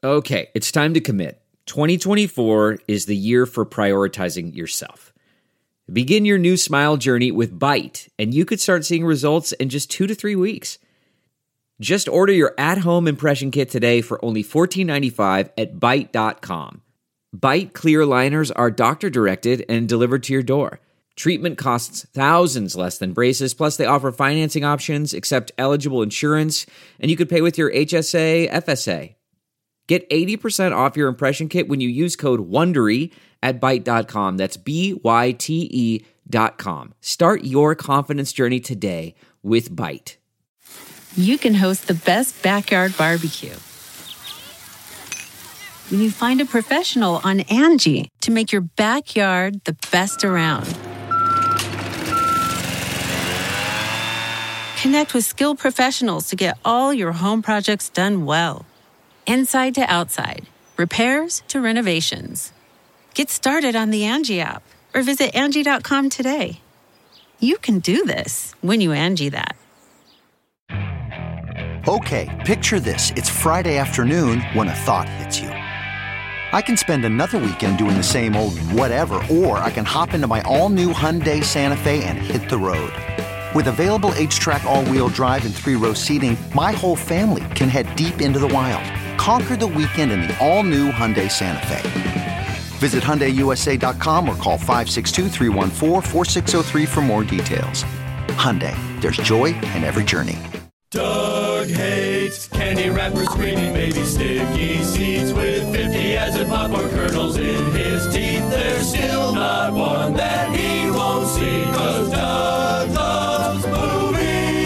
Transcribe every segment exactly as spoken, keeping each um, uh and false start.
Okay, it's time to commit. twenty twenty-four is the year for prioritizing yourself. Begin your new smile journey with Byte, and you could start seeing results in just two to three weeks. Just order your at-home impression kit today for only fourteen ninety-five at byte dot com. Byte clear aligners are doctor-directed and delivered to your door. Treatment costs thousands less than braces, plus they offer financing options, accept eligible insurance, and you could pay with your H S A, F S A. Get eighty percent off your impression kit when you use code WONDERY at byte dot com. That's B Y T E dot com. Start your confidence journey today with Byte. You can host the best backyard barbecue when you find a professional on Angie to make your backyard the best around. Connect with skilled professionals to get all your home projects done well. Inside to outside, repairs to renovations. Get started on the Angie app or visit Angie dot com today. You can do this when you Angie that. Okay, picture this. It's Friday afternoon when a thought hits you. I can spend another weekend doing the same old whatever, or I can hop into my all-new Hyundai Santa Fe and hit the road. With available H-Track all-wheel drive and three-row seating, my whole family can head deep into the wild. Conquer the weekend in the all-new Hyundai Santa Fe. Visit Hyundai U S A dot com or call five six two, three one four, four six zero three for more details. Hyundai, there's joy in every journey. Doug hates candy wrappers, screaming baby sticky seeds with fifty as in popcorn kernels in his teeth. There's still not one that he won't see, 'cause Doug loves movies.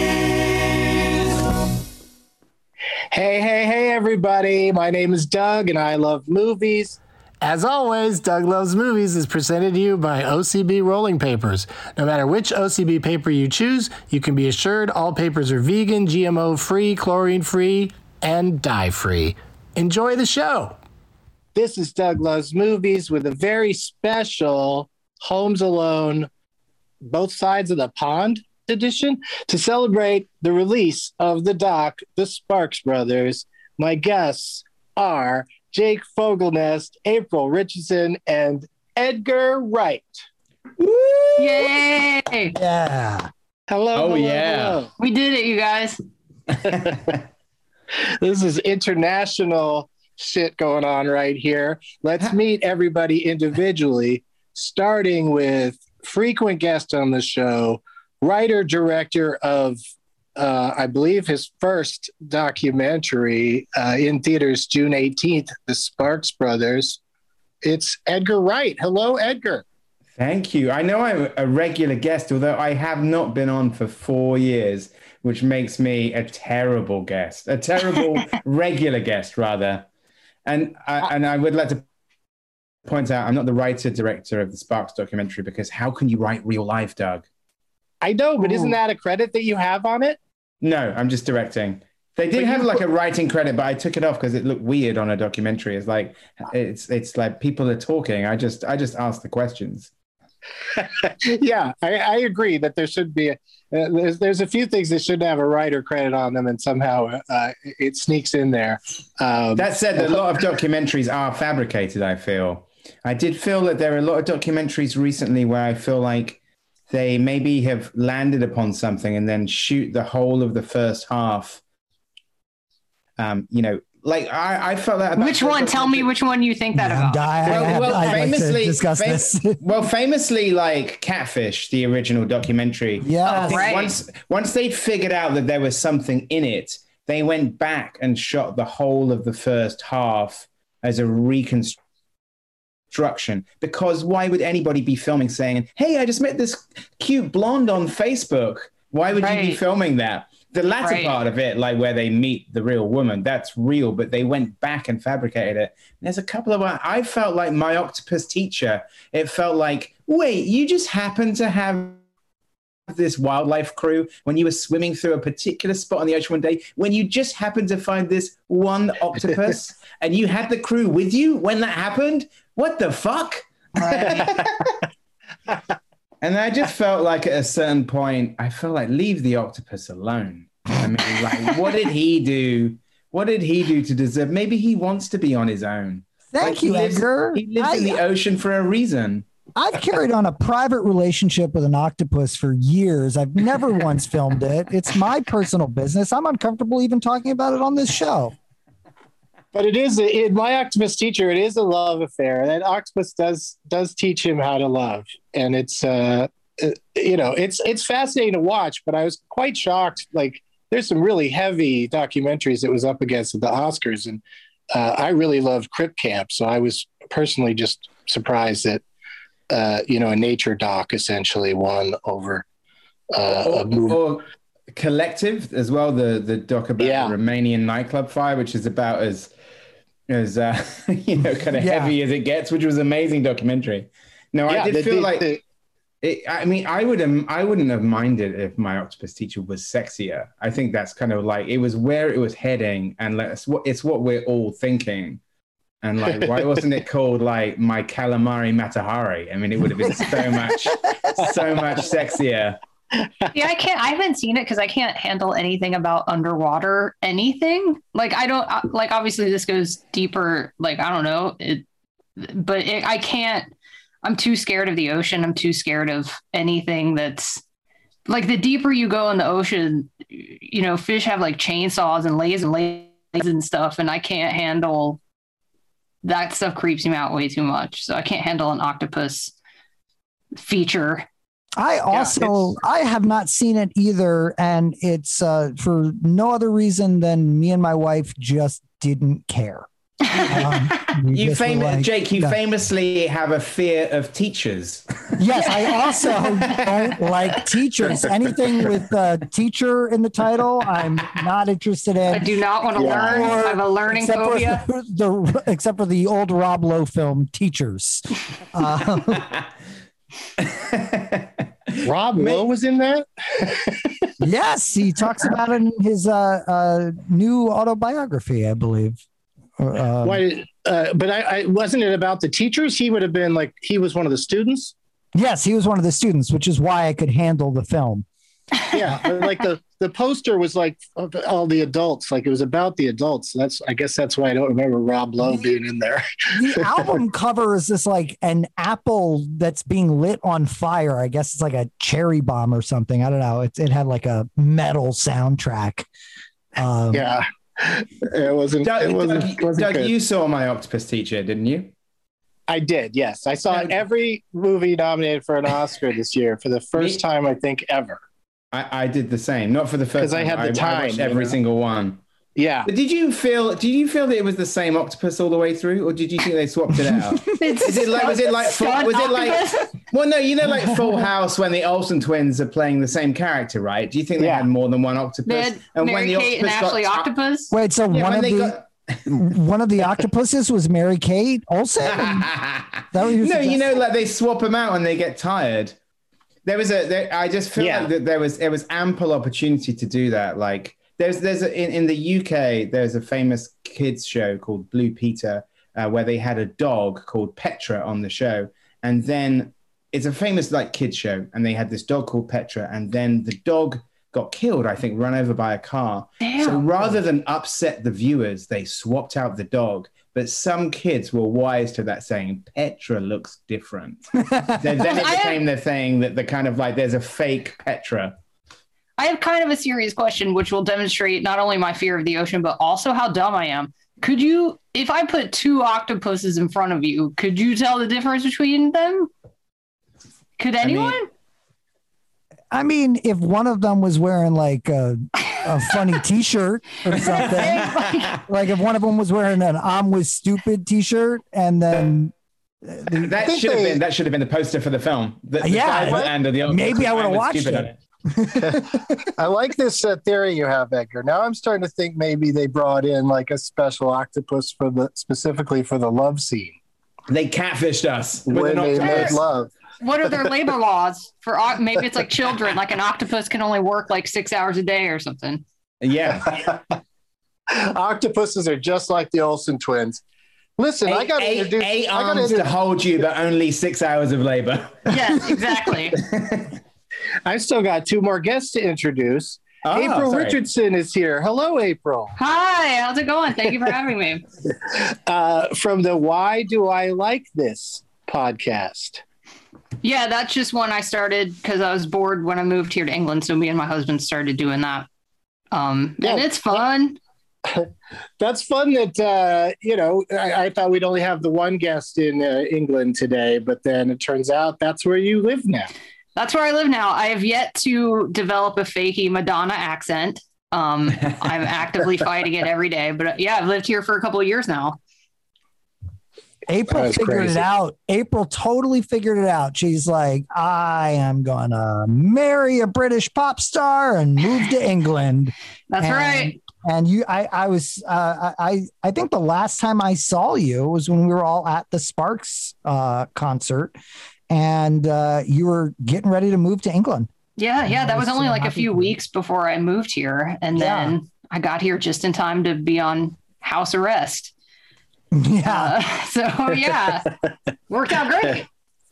Hey, hey, hey, everybody. My name is Doug, and I love movies. As always, Doug Loves Movies is presented to you by O C B Rolling Papers. No matter which O C B paper you choose, you can be assured all papers are vegan, G M O-free, chlorine-free, and dye-free. Enjoy the show. This is Doug Loves Movies with a very special Homes Alone, Both Sides of the Pond edition to celebrate the release of the doc, The Sparks Brothers. My guests are Jake Fogelnest, April Richardson, and Edgar Wright. Woo! Yay! Yeah. Hello. Oh, hello, yeah. hello. We did it, you guys. This is international shit going on right here. Let's meet everybody individually, starting with frequent guest on the show, writer, director of Uh, I believe his first documentary uh, in theaters June eighteenth, The Sparks Brothers. It's Edgar Wright. Hello, Edgar. Thank you. I know I'm a regular guest, although I have not been on for four years, which makes me a terrible guest, a terrible regular guest, rather. And I, and I would like to point out, I'm not the writer, director of the Sparks documentary, because how can you write real life, Doug? I know, but Ooh. Isn't that a credit that you have on it? No, I'm just directing. They did have like a writing credit, but I took it off because it looked weird on a documentary. It's like it's it's like people are talking. I just I just ask the questions. Yeah, I, I agree that there should be. A, uh, there's there's a few things that should have a writer credit on them, and somehow uh, it sneaks in there. Um, that said, a lot of documentaries are fabricated. I feel. I did feel that there are a lot of documentaries recently where I feel like they maybe have landed upon something and then shoot the whole of the first half. Um, you know, like I, I felt that. About which one? Tell me which one you think that about. I, well, I have, well, I'd famously, like to discuss fam- this. well, famously, like Catfish, the original documentary. Yeah, I think right. Once, once they figured out that there was something in it, they went back and shot the whole of the first half as a reconstruction. Because why would anybody be filming saying, hey, I just met this cute blonde on Facebook? Why would right. you be filming that? The latter right. part of it, like where they meet the real woman, that's real, but they went back and fabricated it. And there's a couple of, I felt like My Octopus Teacher. It felt like, wait, you just happen to have this wildlife crew when you were swimming through a particular spot on the ocean one day, when you just happened to find this one octopus and you had the crew with you when that happened? What the fuck? Right. And I just felt like at a certain point, I felt like leave the octopus alone. I mean, like, what did he do? What did he do to deserve? Maybe he wants to be on his own. Thank Like, you, he lives, Edgar. He lives I- in the ocean for a reason. I've carried on a private relationship with an octopus for years. I've never once filmed it. It's my personal business. I'm uncomfortable even talking about it on this show. But it is it, my octopus teacher. It is a love affair. That octopus does does teach him how to love, and it's uh, you know, it's it's fascinating to watch. But I was quite shocked. Like, there's some really heavy documentaries it was up against at the Oscars, and uh, I really loved Crip Camp, so I was personally just surprised that uh, you know, a nature doc essentially won over uh, or, a movie. or Collective as well, the the doc about Yeah. the Romanian nightclub fire, which is about as as uh, you know, kind of Yeah. heavy as it gets, which was an amazing documentary. No, Yeah, I did the- feel the- like the- it, I mean, I would um, I wouldn't have minded if my octopus teacher was sexier. I think that's kind of like, it was where it was heading, and like, it's what it's what we're all thinking. And like, why wasn't it called like My Calamari Matahari? I mean, it would have been so much, so much sexier. Yeah, I can't. I haven't seen it because I can't handle anything about underwater anything. Like I don't uh, like. Obviously, this goes deeper. Like I don't know it, but it, I can't. I'm too scared of the ocean. I'm too scared of anything that's like the deeper you go in the ocean. You know, fish have like chainsaws and lasers and lasers and stuff, and I can't handle that stuff. Creeps me out way too much. So I can't handle an octopus feature. I also I have not seen it either, and it's uh, for no other reason than me and my wife just didn't care. Um, we You just were fam- like, Jake, you no. famously have a fear of teachers. Yes, I also don't like teachers. Anything with uh, teacher in the title, I'm not interested in. I do not want to Yeah. learn. I have a learning except phobia. For the, except for the old Rob Lowe film, Teachers. Uh, Rob Lowe was in that. yes, he talks about it in his uh, uh, new autobiography, I believe. Um, Why? Uh, but I, I wasn't it about the teachers. He would have been like he was one of the students. Yes, he was one of the students, which is why I could handle the film. Yeah, but like the the poster was like all the adults. Like it was about the adults. That's I guess that's why I don't remember Rob Lowe being in there. The album cover is this like an apple that's being lit on fire. I guess it's like a cherry bomb or something. I don't know. It it had like a metal soundtrack. Um, Yeah, it wasn't. Doug, it wasn't. Doug, wasn't Doug, good. you saw My Octopus Teacher, didn't you? I did. Yes, I saw Um, every movie nominated for an Oscar this year for the first Me- time I think ever. I, I did the same. Not for the first 'Cause I time. had the I time, watched you every know? single one. Yeah, But did you feel? Did you feel that it was the same octopus all the way through, or did you think they swapped it out? Is it like? Was it like? Full, Stunt was it like? octopus? Well, no. You know, like Full House when the Olsen twins are playing the same character, right? Do you think they Yeah. had more than one octopus? They had Mary Kate and Ashley got- Octopus. Wait, so Yeah, one when of they the got. one of the octopuses was Mary Kate Olsen? That what you're No, you know, suggesting? like they swap them out when they get tired. There was a. There, I just feel Yeah. like that there was there was ample opportunity to do that. Like there's there's a, in in the U K there's a famous kids show called Blue Peter uh, where they had a dog called Petra on the show, and then it's a famous like kids show, and they had this dog called Petra, and then the dog got killed, I think, run over by a car. Damn. So rather than upset the viewers, they swapped out the dog. But some kids were wise to that, saying Petra looks different. then, then it I became the thing that the kind of like there's a fake Petra. I have kind of a serious question, which will demonstrate not only my fear of the ocean, but also how dumb I am. Could you, if I put two octopuses in front of you, could you tell the difference between them? Could anyone? mean- I mean, if one of them was wearing like a, a funny T-shirt or something, like if one of them was wearing an "I'm with stupid" T-shirt, and then the, That think should have they- been that should have been the poster for the film. The, the Yeah, guy what? and the other Maybe I would've was watched stupid it. on I like this uh, theory you have, Edgar. Now I'm starting to think maybe they brought in like a special octopus for the specifically for the love scene They catfished us with when an they made octopus. love. What are their labor laws for oc- maybe it's like children, like an octopus can only work like six hours a day or something. Yeah, Octopuses are just like the Olsen twins. Listen, I eight, got to eight, introduce. eight I got to arms to introduce. hold you, but only six hours of labor. Yes, exactly. I still got two more guests to introduce. Oh, April sorry. Richardson is here. Hello, April. Hi, how's it going? Thank you for having me. Uh, from the Why Do I Like This podcast. Yeah, that's just one I started because I was bored when I moved here to England. So me and my husband started doing that. Um, Yeah. and it's fun. That's fun that, uh, you know, I, I thought we'd only have the one guest in uh, England today, but then it turns out that's where you live now. That's where I live now. I have yet to develop a fakey Madonna accent. Um, I'm actively fighting it every day, but uh, yeah, I've lived here for a couple of years now. April That's figured crazy. it out. April totally figured it out. She's like, I am going to marry a British pop star and move to England. That's And- right. And you, I, I was, uh, I, I think the last time I saw you was when we were all at the Sparks uh, concert, and uh, you were getting ready to move to England. Yeah, yeah. That I was was only so like a happy few for you. weeks before I moved here. And Yeah. then I got here just in time to be on house arrest. Yeah. Uh, so yeah, worked out great.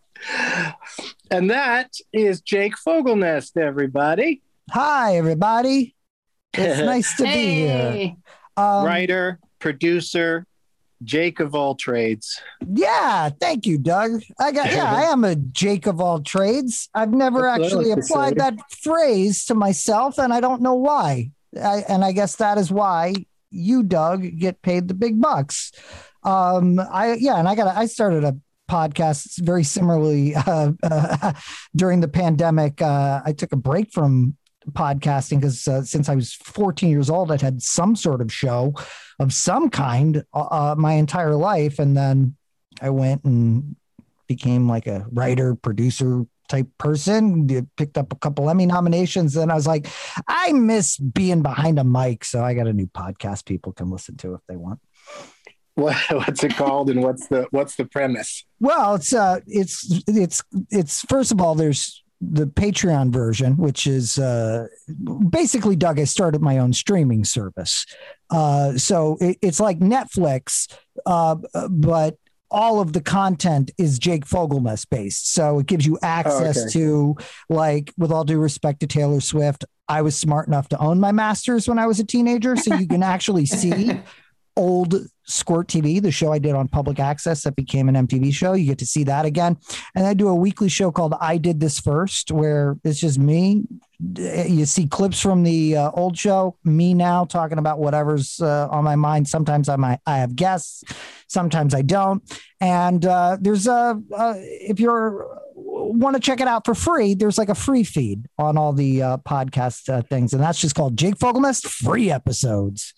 And that is Jake Fogelnest, everybody. Hi, everybody. It's nice to be here. Hey. Um, Writer, producer, Jake of all trades. Yeah, thank you, Doug. I got yeah, I am a Jake of all trades. I've never That's what I actually like to applied say. that phrase to myself, and I don't know why. I, and I guess that is why you, Doug, get paid the big bucks. Um, I yeah, and I got I started a podcast very similarly uh, uh, during the pandemic. Uh, I took a break from podcasting because uh, since I was fourteen years old, I'd had some sort of show of some kind uh, my entire life. And then I went and became like a writer, producer type person, Did- picked up a couple Emmy nominations. And I was like, I miss being behind a mic. So I got a new podcast people can listen to if they want. What, what's it called, and what's the what's the premise? Well, it's uh, it's it's it's first of all, there's the Patreon version, which is uh, basically, Doug, I started my own streaming service. Uh, so it, it's like Netflix, uh, but all of the content is Jake Fogelnest based. So it gives you access Oh, okay. to, like, with all due respect to Taylor Swift, I was smart enough to own my masters when I was a teenager. So you can actually see old Squirt T V, the show I did on public access that became an M T V show. You get to see that again. And I do a weekly show called I Did This First, where it's just me. You see clips from the uh, old show, me now talking about whatever's uh, on my mind. Sometimes I might, I have guests, sometimes I don't. And uh, there's a, uh, if you're want to check it out for free, there's like a free feed on all the uh, podcast uh, things. And that's just called Jake Fogelnest Free Episodes.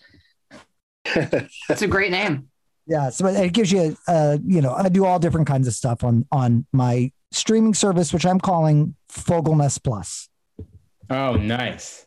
That's a great name. Yeah, so it gives you, uh, you know, I do all different kinds of stuff on on my streaming service, which I'm calling Fogelnest Plus. Oh, nice.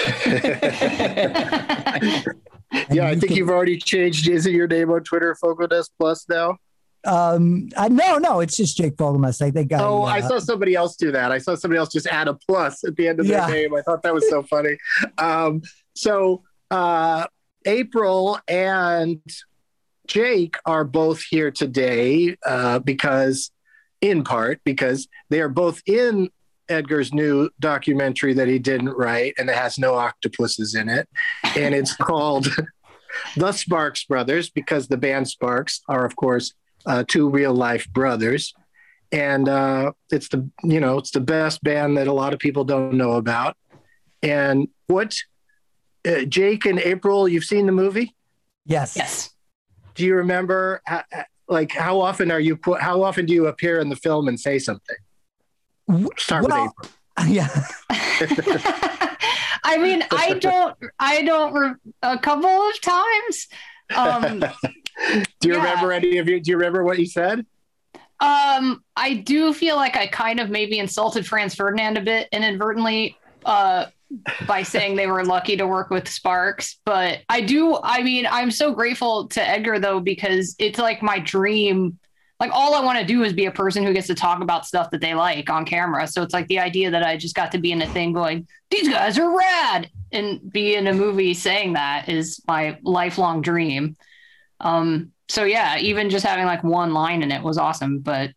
Yeah, I think you've already changed. Is it your name on Twitter, Fogelnest Plus now? Um, I, no, no, it's just Jake Fogelnest. I think. Oh, I, I uh, saw somebody else do that. I saw somebody else just add a plus at the end of Yeah. their name. I thought that was so funny. Um, so uh, April and Jake are both here today uh, because, in part, because they are both in Edgar's new documentary that he didn't write, and it has no octopuses in it. And it's called The Sparks Brothers, because the band Sparks are, of course, uh, two real life brothers. And uh, it's the, you know, it's the best band that a lot of people don't know about. And what, uh, Jake and April, you've seen the movie? yes, Yes. Do you remember, uh, uh, like, how often are you put, how often do you appear in the film and say something? Start Well, with April. yeah. I mean, I don't, I don't, re- a couple of times. Um, Do you yeah. remember any of you? Do you remember what you said? Um, I do feel like I kind of maybe insulted Franz Ferdinand a bit inadvertently uh, by saying they were lucky to work with Sparks. But I do, I mean, I'm so grateful to Edgar, though, because it's like my dream. Like, all I want to do is be a person who gets to talk about stuff that they like on camera. So it's like the idea that I just got to be in a thing going, these guys are rad, and be in a movie saying that is my lifelong dream. Um, so yeah, even just having like one line in it was awesome. But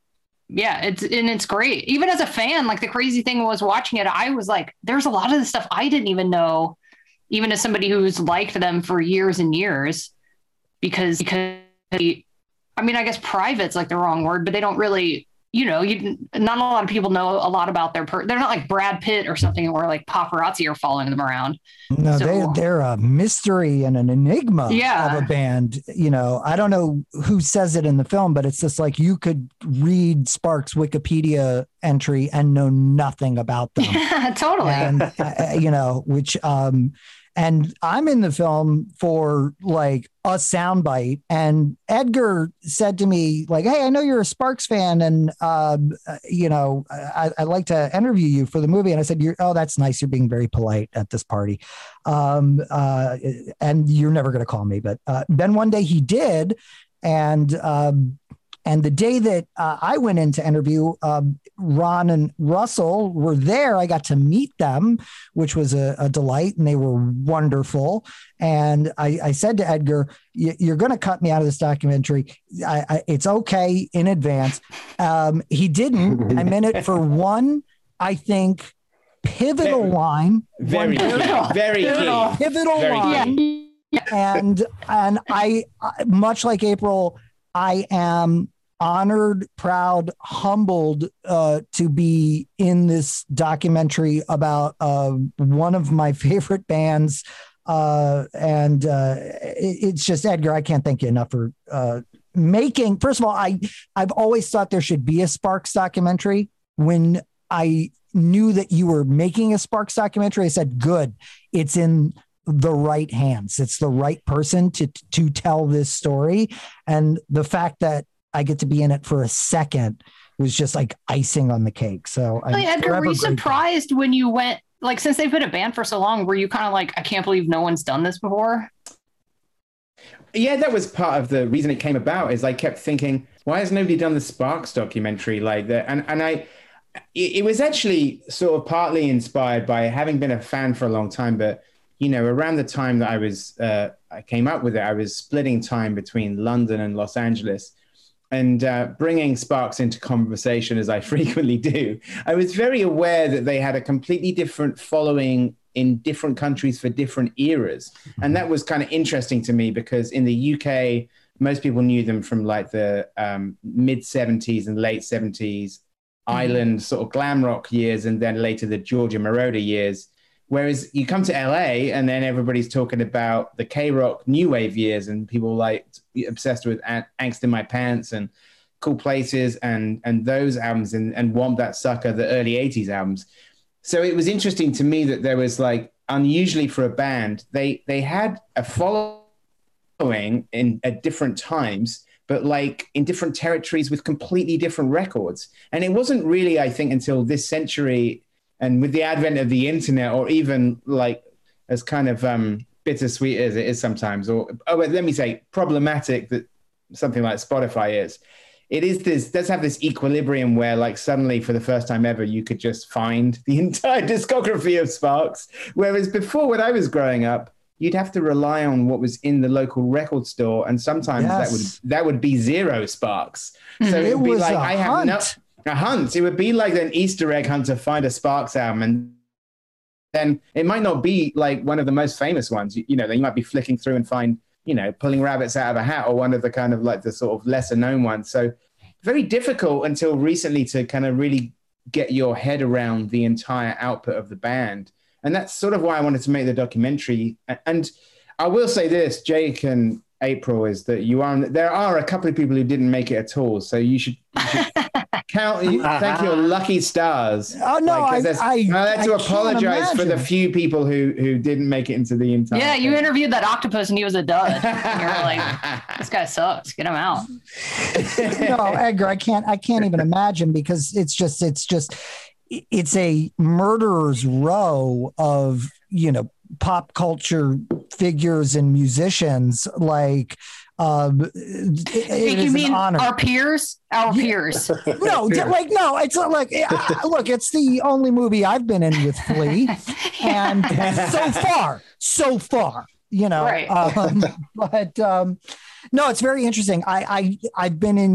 yeah, it's and it's great. Even as a fan, like the crazy thing was watching it, I was like, there's a lot of the stuff I didn't even know, even as somebody who's liked them for years and years, because because they, I mean, I guess private's like the wrong word, but they don't really, you know, you not a lot of people know a lot about their per they're not like Brad Pitt or something where like paparazzi are following them around. No, So- they they're a mystery and an enigma Yeah. of a band. You know, I don't know who says it in the film, but it's just like you could read Sparks' Wikipedia entry and know nothing about them. Yeah, totally. And uh, you know, which um and I'm in the film for like a soundbite, and Edgar said to me like, "Hey, I know you're a Sparks fan, and um, uh, you know, I, I'd like to interview you for the movie." And I said, "You're oh, that's nice. You're being very polite at this party, um, uh, and you're never going to call me." But uh, then one day he did, and um, and the day that uh, I went in to interview, um, Ron and Russell were there. I got to meet them, which was a, a delight, and they were wonderful. And I, I said to Edgar, "You're going to cut me out of this documentary. I, I, it's okay in advance." Um, he didn't. I'm in it for one, I think, pivotal Very- line. Very one key. Very key. pivotal Very line. key. and and I, I- much like April, I am honored, proud, humbled uh, to be in this documentary about uh, one of my favorite bands. Uh, and uh, it, it's just, Edgar, I can't thank you enough for uh, making, first of all, I, I've always thought there should be a Sparks documentary. When I knew that you were making a Sparks documentary, I said, good, it's in the right hands. It's the right person to, to tell this story. And the fact that I get to be in it for a second was just like icing on the cake. So I'm Hey, Edgar, forever were you grateful. surprised when you went, like, since they've been a band for so long, were you kind of like, I can't believe no one's done this before? Yeah, that was part of the reason it came about. Is I kept thinking, why has nobody done the Sparks documentary like that? And and I, it, it was actually sort of partly inspired by having been a fan for a long time. But you know, around the time that I was, uh, I came up with it, I was splitting time between London and Los Angeles. And uh, bringing Sparks into conversation, as I frequently do, I was very aware that they had a completely different following in different countries for different eras. And that was kind of interesting to me because in the U K, most people knew them from like the um, mid seventies and late seventies, mm-hmm. Island sort of glam rock years, and then later the Giorgio Moroder years. Whereas you come to L A and then everybody's talking about the K-Rock new wave years and people like obsessed with An- Angst in My Pants and Cool Places and and those albums and, and Womp That Sucker, the early eighties albums. So it was interesting to me that there was like, unusually for a band, they they had a following in at different times, but like in different territories with completely different records. And it wasn't really, I think, until this century and with the advent of the internet, or even like as kind of um, bittersweet as it is sometimes, or oh, but let me say problematic that something like Spotify is, it is this, does have this equilibrium where like suddenly for the first time ever, you could just find the entire discography of Sparks. Whereas before, when I was growing up, you'd have to rely on what was in the local record store. And sometimes Yes. that would, that would be zero Sparks. So It it would be was like, a I have hunt. no, a hunt. It would be like an Easter egg hunt to find a Sparks album. And then it might not be like one of the most famous ones. You, you know, you might be flicking through and find, you know, Pulling Rabbits Out of a Hat, or one of the kind of like the sort of lesser known ones. So very difficult until recently to kind of really get your head around the entire output of the band. And that's sort of why I wanted to make the documentary. And I will say this, Jake and April, is that you are, there are a couple of people who didn't make it at all. So you should, you should count, thank your lucky stars. Oh, no, Like, 'cause I- there's- I- I had to I can't apologize for the imagine. few people who, who didn't make it into the entire Yeah, you thing. interviewed that octopus and he was a dud. And you're like, this guy sucks. Get him out. No, Edgar, I can't, I can't even imagine, because it's just, it's just, it's a murderer's row of, you know, pop culture figures and musicians. Like, um, it, it you is mean an honor. our peers? Our peers. No, d- like, no, it's not like, uh, look, it's the only movie I've been in with Flea. And so far, so far, you know, Right. um, but, um, no, it's very interesting. I, I, I've been in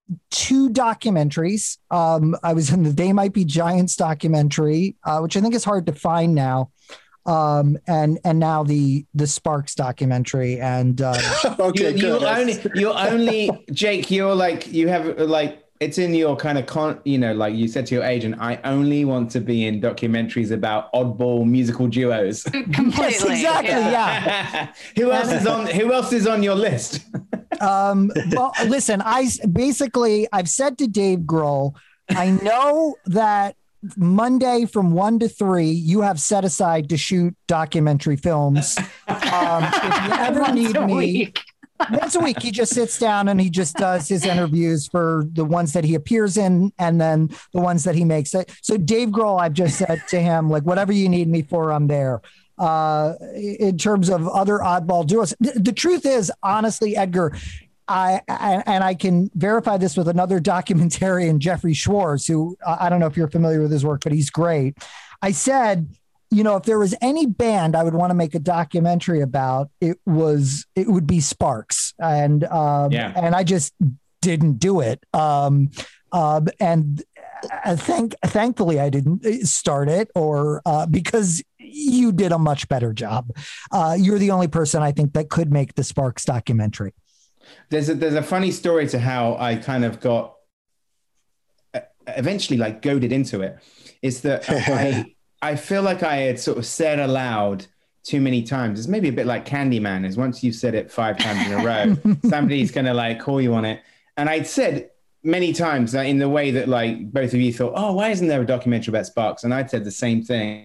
two documentaries. Um, I was in the They Might Be Giants documentary, uh, which I think is hard to find now. Um, and and now the the Sparks documentary. And uh, okay, you, you only you only Jake, you're like you have like it's in your kind of con, you know, like you said to your agent, I only want to be in documentaries about oddball musical duos. Completely, yes, exactly, yeah. yeah. Who else is on? Who else is on your list? um, well, listen, I basically I've said to Dave Grohl, I know that Monday from one to three, you have set aside to shoot documentary films. Um, if you ever need me, week. once a week, he just sits down and he just does his interviews for the ones that he appears in and then the ones that he makes. So Dave Grohl, I've just said to him, like, whatever you need me for, I'm there. Uh, in terms of other oddball duos, the, the truth is, honestly, Edgar, I, I and I can verify this with another documentarian, Jeffrey Schwartz, who uh, I don't know if you're familiar with his work, but he's great. I said, you know, if there was any band I would want to make a documentary about, it was it would be Sparks, and um, yeah. and I just didn't do it. Um, um, and I think thankfully I didn't start it, or uh, because you did a much better job. Uh, you're the only person I think that could make the Sparks documentary. There's a, there's a funny story to how I kind of got uh, eventually like goaded into it. Is that I I feel like I had sort of said aloud too many times. It's maybe a bit like Candyman. Is once you've said it five times in a row, somebody's gonna like call you on it. And I'd said many times that in the way that like both of you thought, oh, why isn't there a documentary about Sparks? And I'd said the same thing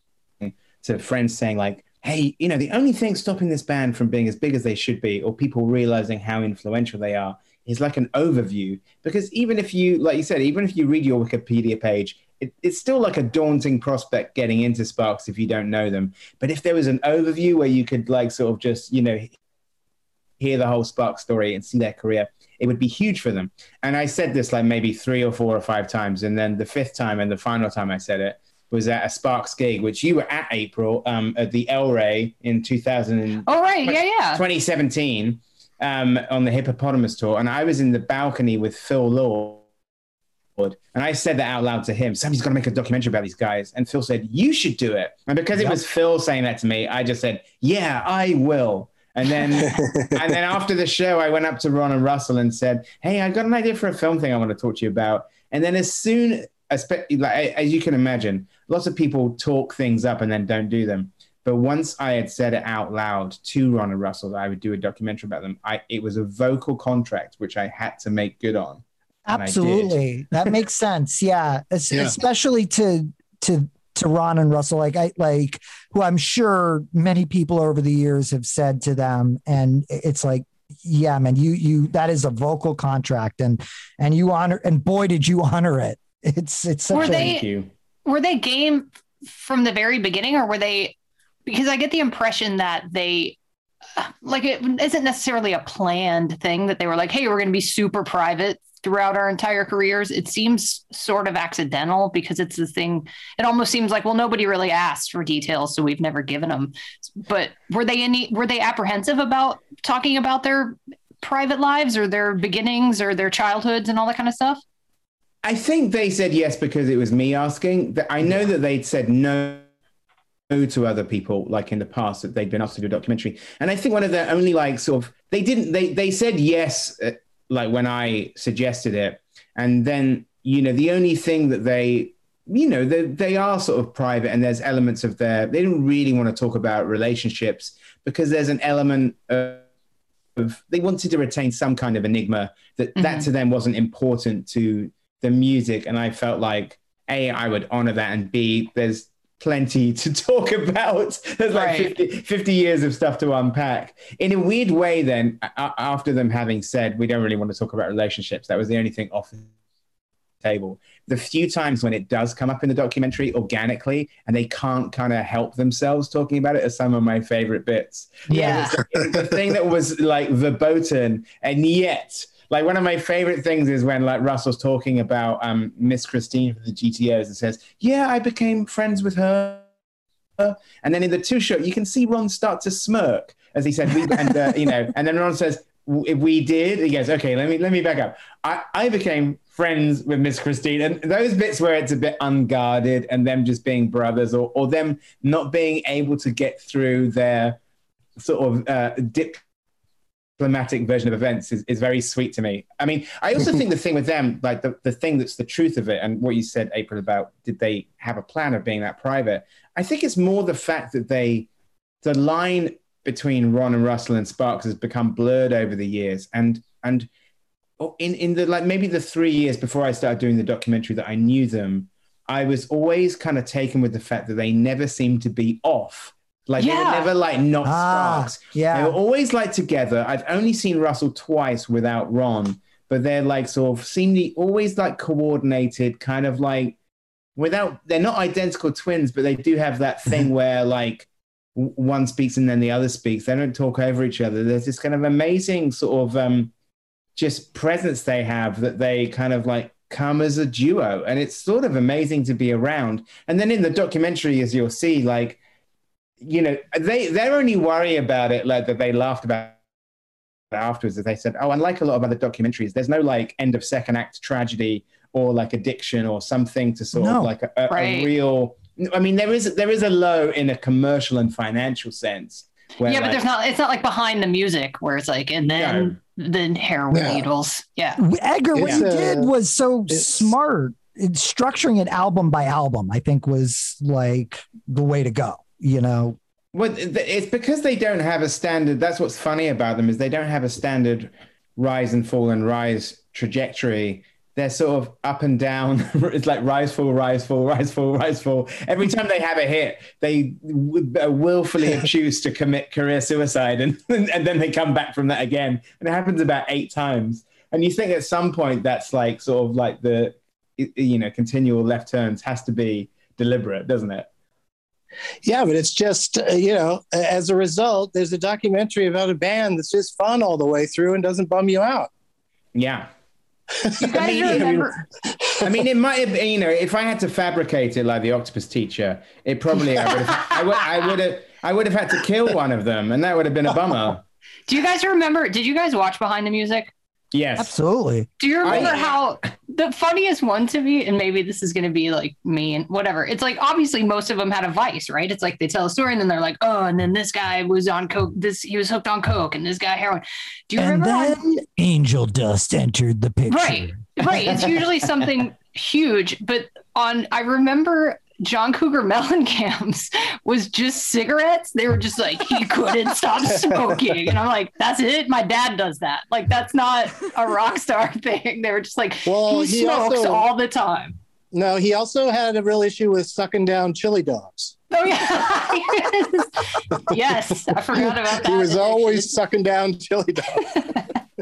to friends, saying like, hey, you know, the only thing stopping this band from being as big as they should be, or people realizing how influential they are, is like an overview. Because even if you, like you said, even if you read your Wikipedia page, it, it's still like a daunting prospect getting into Sparks if you don't know them. But if there was an overview where you could like sort of just, you know, hear the whole Sparks story and see their career, it would be huge for them. And I said this like maybe three or four or five times. And then the fifth time and the final time I said it, was at a Sparks gig, which you were at, April, um, at the El Rey in two thousand. Oh, right. Yeah, yeah. twenty seventeen um, on the Hippopotamus tour. And I was in the balcony with Phil Lord. And I said that out loud to him. Somebody's got to make a documentary about these guys. And Phil said, you should do it. And because yep. it was Phil saying that to me, I just said, yeah, I will. And then and then after the show, I went up to Ron and Russell and said, hey, I've got an idea for a film thing I want to talk to you about. And then as soon Like, as you can imagine, lots of people talk things up and then don't do them. But once I had said it out loud to Ron and Russell that I would do a documentary about them, I, it was a vocal contract, which I had to make good on. Absolutely. That makes sense. Yeah. Es- yeah. Especially to, to, to Ron and Russell, like I, like who I'm sure many people over the years have said to them. And it's like, yeah, man, you, you, that is a vocal contract, and, and you honor, and boy, did you honor it. It's it's such were a they, thank you. Were they game from the very beginning, or were they, because I get the impression that they, like, it isn't necessarily a planned thing that they were like, hey, we're going to be super private throughout our entire careers. It seems sort of accidental because it's the thing. It almost seems like, well, nobody really asked for details, so we've never given them. But were they any, were they apprehensive about talking about their private lives or their beginnings or their childhoods and all that kind of stuff? I think they said yes because it was me asking. I know that they'd said no to other people, like in the past, that they'd been asked to do a documentary. And I think one of the only like sort of, they didn't, they they said yes, uh, like when I suggested it. And then, you know, the only thing that they, you know, they, they are sort of private, and there's elements of their, they didn't really want to talk about relationships because there's an element of, of they wanted to retain some kind of enigma that mm-hmm. that to them wasn't important to the music. And I felt like, A, I would honor that, and B, there's plenty to talk about. There's like right. fifty, fifty years of stuff to unpack. In a weird way, then, a- after them having said, we don't really want to talk about relationships, that was the only thing off the table. The few times when it does come up in the documentary organically and they can't kind of help themselves talking about it are some of my favorite bits. Yeah. The thing that was like verboten, and yet... Like one of my favorite things is when like Russell's talking about um, Miss Christine from the G T Os and says, yeah, I became friends with her. And then in the two shot, you can see Ron start to smirk as he said, we, and uh, you know, and then Ron says, we did. He goes, okay, let me let me back up. I, I became friends with Miss Christine, and those bits where it's a bit unguarded and them just being brothers, or or them not being able to get through their sort of uh, diplomatic version of events is, is very sweet to me. I mean, I also think the thing with them, like the, the thing that's the truth of it, and what you said, April, about did they have a plan of being that private? I think it's more the fact that they, the line between Ron and Russell and Sparks has become blurred over the years. And and in, in the, like maybe the three years before I started doing the documentary that I knew them, I was always kind of taken with the fact that they never seemed to be off. Like yeah. they were never like not ah, Sparks. Yeah. They were always like together. I've only seen Russell twice without Ron, but they're like sort of seemingly always like coordinated, kind of like without, they're not identical twins, but they do have that thing where like one speaks and then the other speaks. They don't talk over each other. There's this kind of amazing sort of um, just presence they have that they kind of like come as a duo. And it's sort of amazing to be around. And then in the documentary, as you'll see, like, you know, they, their only worry about it, like that they laughed about afterwards, is they said, oh, unlike a lot of other documentaries, there's no like end of second act tragedy or like addiction or something to sort no. of like a, a, right. a real, I mean, there is, there is a low in a commercial and financial sense. Where, yeah, but like, there's not, it's not like behind the music where it's like, and then no. the heroin Yeah. needles. Yeah. Edgar, what It's, you uh, did was so it's- smart. It's structuring it album by album, I think, was like the way to go, you know? Well, it's because they don't have a standard. That's what's funny about them, is they don't have a standard rise and fall and rise trajectory. They're sort of up and down. It's like rise, fall, rise, fall, rise, fall, rise, fall. Every time they have a hit, they willfully choose to commit career suicide, and, and then they come back from that again. And it happens about eight times. And you think at some point that's like sort of like the, you know, continual left turns has to be deliberate, doesn't it? Yeah, but it's just, uh, you know, as a result, there's a documentary about a band that's just fun all the way through and doesn't bum you out. Yeah. You guys I mean, remember? I mean, it might have been, you know, if I had to fabricate it like the Octopus Teacher, it probably, I would have, I would, I would have, I would have had to kill one of them, and that would have been a bummer. Do you guys remember? Did you guys watch Behind the Music? Yes. Absolutely. Do you remember I- how the funniest one to me, and maybe this is going to be like me and whatever. It's like, obviously most of them had a vice, right? It's like they tell a story and then they're like, oh, and then this guy was on coke. This, he was hooked on coke, and this guy heroin. Do you And remember? then Angel Dust entered the picture. Right. Right. It's usually something huge, but on, I remember John Cougar Mellencamp's was just cigarettes. They were just like, he couldn't stop smoking. And I'm like, that's it? My dad does that. Like, that's not a rock star thing. They were just like, Well, he, he smokes also- all the time. No, he also had a real issue with sucking down chili dogs. Oh, yeah. Yes. I forgot about that. He was addiction. always sucking down chili dogs.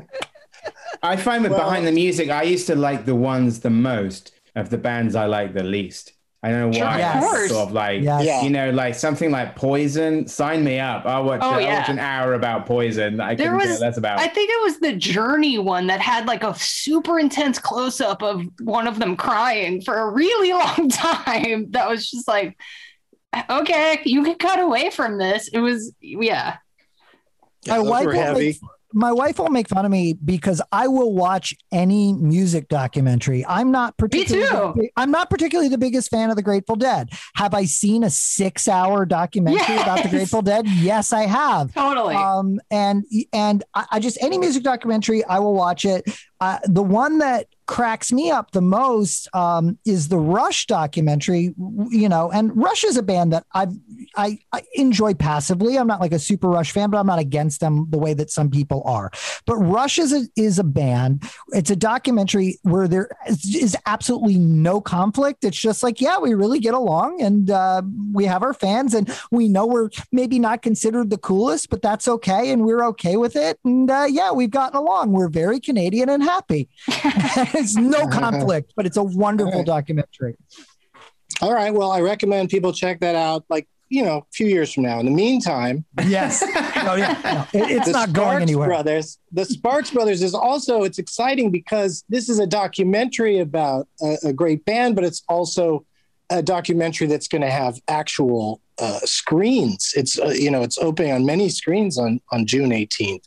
I find with Well- Behind the Music, I used to like the ones the most of the bands I like the least. I don't know Sure, why. of Yes. course. Sort of like, Yes. Yeah. you know, like something like Poison. Sign me up. I'll watch, Oh, I'll yeah. watch an hour about Poison. I There couldn't care was, less about. I think it was the Journey one that had like a super intense close up of one of them crying for a really long time. That was just like, okay, you can cut away from this. It was, yeah. My those wife, were will heavy. make, my wife will make fun of me because I will watch any music documentary. I'm not particularly too. the- I'm not particularly the biggest fan of the Grateful Dead. Have I seen a six-hour documentary about the Yes. Grateful Dead? Yes, I have. Totally. Um, and and I, I just any music documentary, I will watch it. Uh, the one that cracks me up the most um, is the Rush documentary. You know, and Rush is a band that I've I, I enjoy passively. I'm not like a super Rush fan, but I'm not against them the way that some people are. But Rush is a is a band. It's a documentary where there is, is absolutely no conflict. It's just like, yeah, we really get along, and uh, we have our fans, and we know we're maybe not considered the coolest, but that's okay, and we're okay with it. And uh, yeah, we've gotten along. We're very Canadian and happy. It's no conflict, but it's a wonderful documentary. All right. Well, I recommend people check that out, like, you know, a few years from now. In the meantime, Yes. Oh yeah. No, it- it's the not going Sparks anywhere. Brothers, the Sparks Brothers is also, it's exciting because this is a documentary about a, a great band, but it's also a documentary that's going to have actual uh, screens. It's, uh, you know, it's opening on many screens on, on June eighteenth.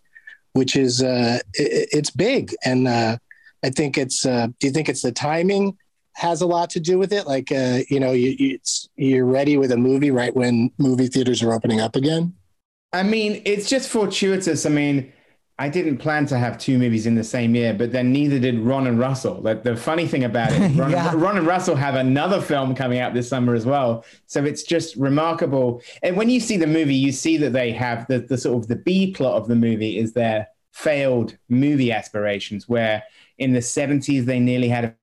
which is uh, it, it's big, and uh, I think it's. Uh, do you think it's the timing has a lot to do with it? Like, uh, you know, you, you it's, you're ready with a movie right when movie theaters are opening up again. I mean, it's just fortuitous. I mean, I didn't plan to have two movies in the same year, but then neither did Ron and Russell. Like, the funny thing about it, Ron, yeah. Ron and Russell have another film coming out this summer as well. So it's just remarkable. And when you see the movie, you see that they have the, the sort of the B plot of the movie is their failed movie aspirations, where in the seventies, they nearly had a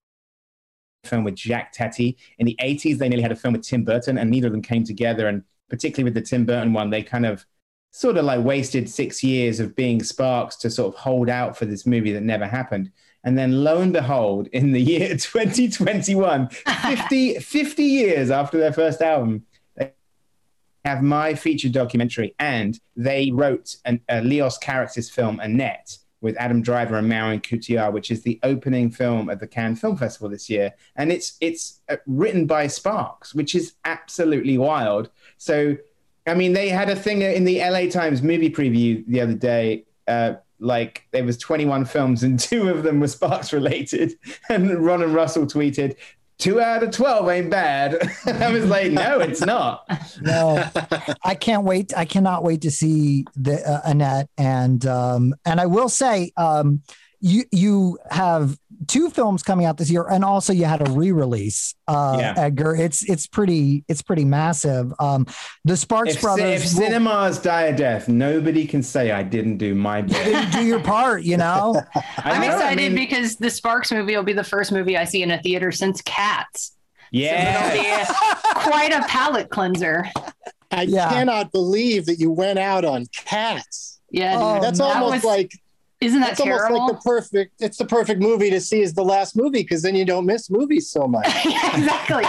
film with Jacques Tati. In the eighties, they nearly had a film with Tim Burton, and neither of them came together. And particularly with the Tim Burton one, they kind of sort of like wasted six years of being sparks to sort of hold out for this movie that never happened. And then lo and behold, in the year twenty twenty-one, fifty, fifty years after their first album, they have my feature documentary, and they wrote an, a Leos Carax's film, Annette, with Adam Driver and Marion Cotillard, which is the opening film at the Cannes Film Festival this year. And it's it's uh, written by Sparks, which is absolutely wild. So, I mean, they had a thing in the L A Times movie preview the other day, uh, like there was twenty-one films and two of them were Sparks related. And Ron and Russell tweeted, two out of twelve ain't bad. I was like, no, it's not. No, I can't wait. I cannot wait to see the uh, Annette. And, um, and I will say, um, you, you have two films coming out this year, and also you had a re-release, uh, yeah. Edgar. It's, it's pretty, it's pretty massive. Um, the Sparks if, brothers. If will, cinemas die a death, nobody can say I didn't do my bit. You didn't do your part, you know? I'm know, excited I mean, because the Sparks movie will be the first movie I see in a theater since Cats. Yeah. So it'll be a, quite a palate cleanser. I yeah. cannot believe that you went out on Cats. Yeah. Oh, that's that almost was, like, isn't that It's terrible? almost like the perfect. It's the perfect movie to see as the last movie, because then you don't miss movies so much. Yeah, exactly.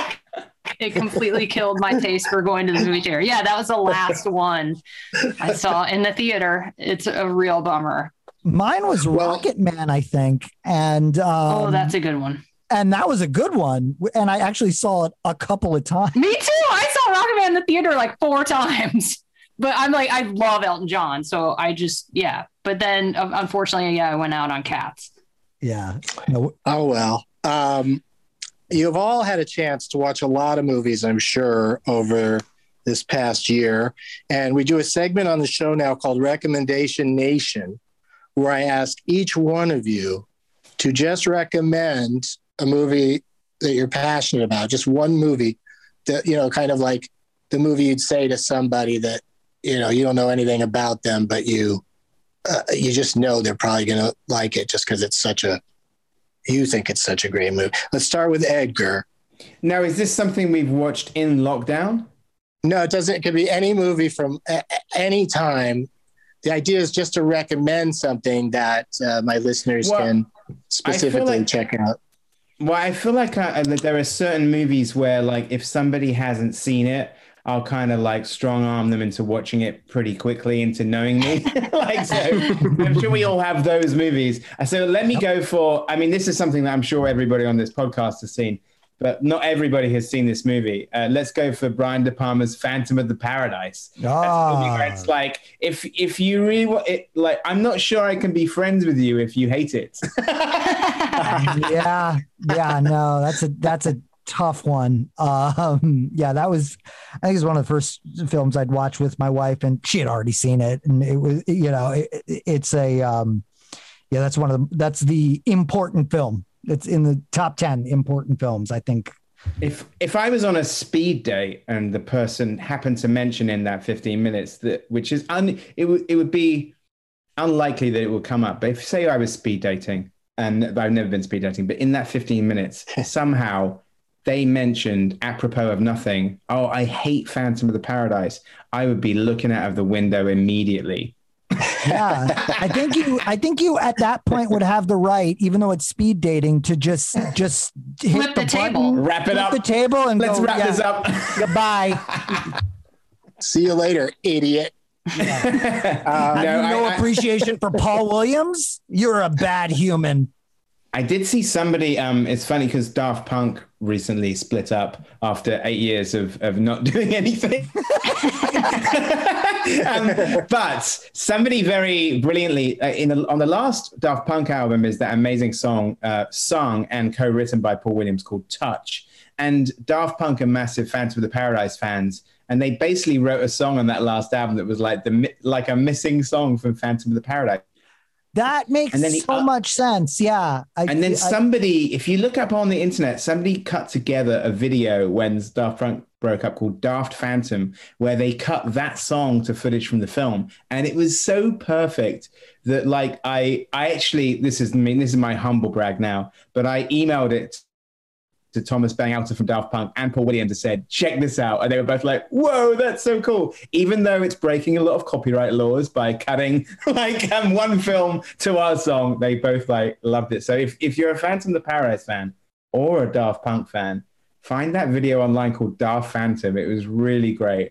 It completely killed my taste for going to the movie theater. Yeah, that was the last one I saw in the theater. It's a real bummer. Mine was Well- Rocket Man, I think, and um, Oh, that's a good one. and that was a good one. And I actually saw it a couple of times. Me too. I saw Rocket Man in the theater like four times. But I'm like, I love Elton John, so I just yeah. But then, unfortunately, yeah, I went out on Cats. Yeah. No. Oh well. Um, you've all had a chance to watch a lot of movies, I'm sure, over this past year, and we do a segment on the show now called Recommendation Nation, where I ask each one of you to just recommend a movie that you're passionate about, just one movie that, you know, kind of like the movie you'd say to somebody that, you know, you don't know anything about them, but you, uh, you just know they're probably going to like it just because it's such a, you think it's such a great movie. Let's start with Edgar. Now, is this something we've watched in lockdown? No, it doesn't. It could be any movie from a- any time. The idea is just to recommend something that uh, my listeners Well, can specifically like- check out. Well, I feel like I, that there are certain movies where, like, if somebody hasn't seen it, I'll kind of like strong arm them into watching it pretty quickly, into knowing me. Like, so I'm sure we all have those movies. So let me go for, I mean, this is something that I'm sure everybody on this podcast has seen, but not everybody has seen this movie. Uh, let's go for Brian De Palma's Phantom of the Paradise. That's a movie where it's like, if if you really want it, like, I'm not sure I can be friends with you if you hate it. yeah. Yeah. No, that's a, that's a tough one. Um, yeah, that was, I think it was one of the first films I'd watched with my wife, and she had already seen it. And it was, you know, it, it's a, um, yeah, that's one of the, that's the important film. It's in the top ten important films, I think. If if I was on a speed date and the person happened to mention in that fifteen minutes that, which is un, it would it would be unlikely that it would come up. But if say I was speed dating, and I've never been speed dating, but in that fifteen minutes somehow they mentioned, apropos of nothing, oh, I hate Phantom of the Paradise, I would be looking out of the window immediately. Yeah, I think you. I think you at that point would have the right, even though it's speed dating, to just just hit Flip the, the button, table. Wrap it flip up. the table, and Let's go, wrap yeah, this up. Goodbye. See you later, idiot. Yeah. Uh, No, have you no I- I- appreciation for Paul Williams? You're a bad human. I I did see somebody. Um, it's funny because Daft Punk recently split up after eight years of of not doing anything. um, but somebody very brilliantly uh, in the, on the last Daft Punk album is that amazing song, uh, sung and co-written by Paul Williams called "Touch." And Daft Punk are massive Phantom of the Paradise fans, and they basically wrote a song on that last album that was like the like a missing song from Phantom of the Paradise. That makes and then he, so uh, much sense. Yeah. I, and then I, somebody, if you look up on the internet, somebody cut together a video when Daft Punk broke up called Daft Phantom, where they cut that song to footage from the film. And it was so perfect that like, I, I actually, this is, I mean, this is my humble brag now, but I emailed it to Thomas Bangalter from Daft Punk and Paul Williams and said, check this out. And they were both like, whoa, that's so cool. Even though it's breaking a lot of copyright laws by cutting like um, one film to our song, they both like loved it. So if, if you're a Phantom of the Paradise fan or a Daft Punk fan, find that video online called Daft Phantom. It was really great.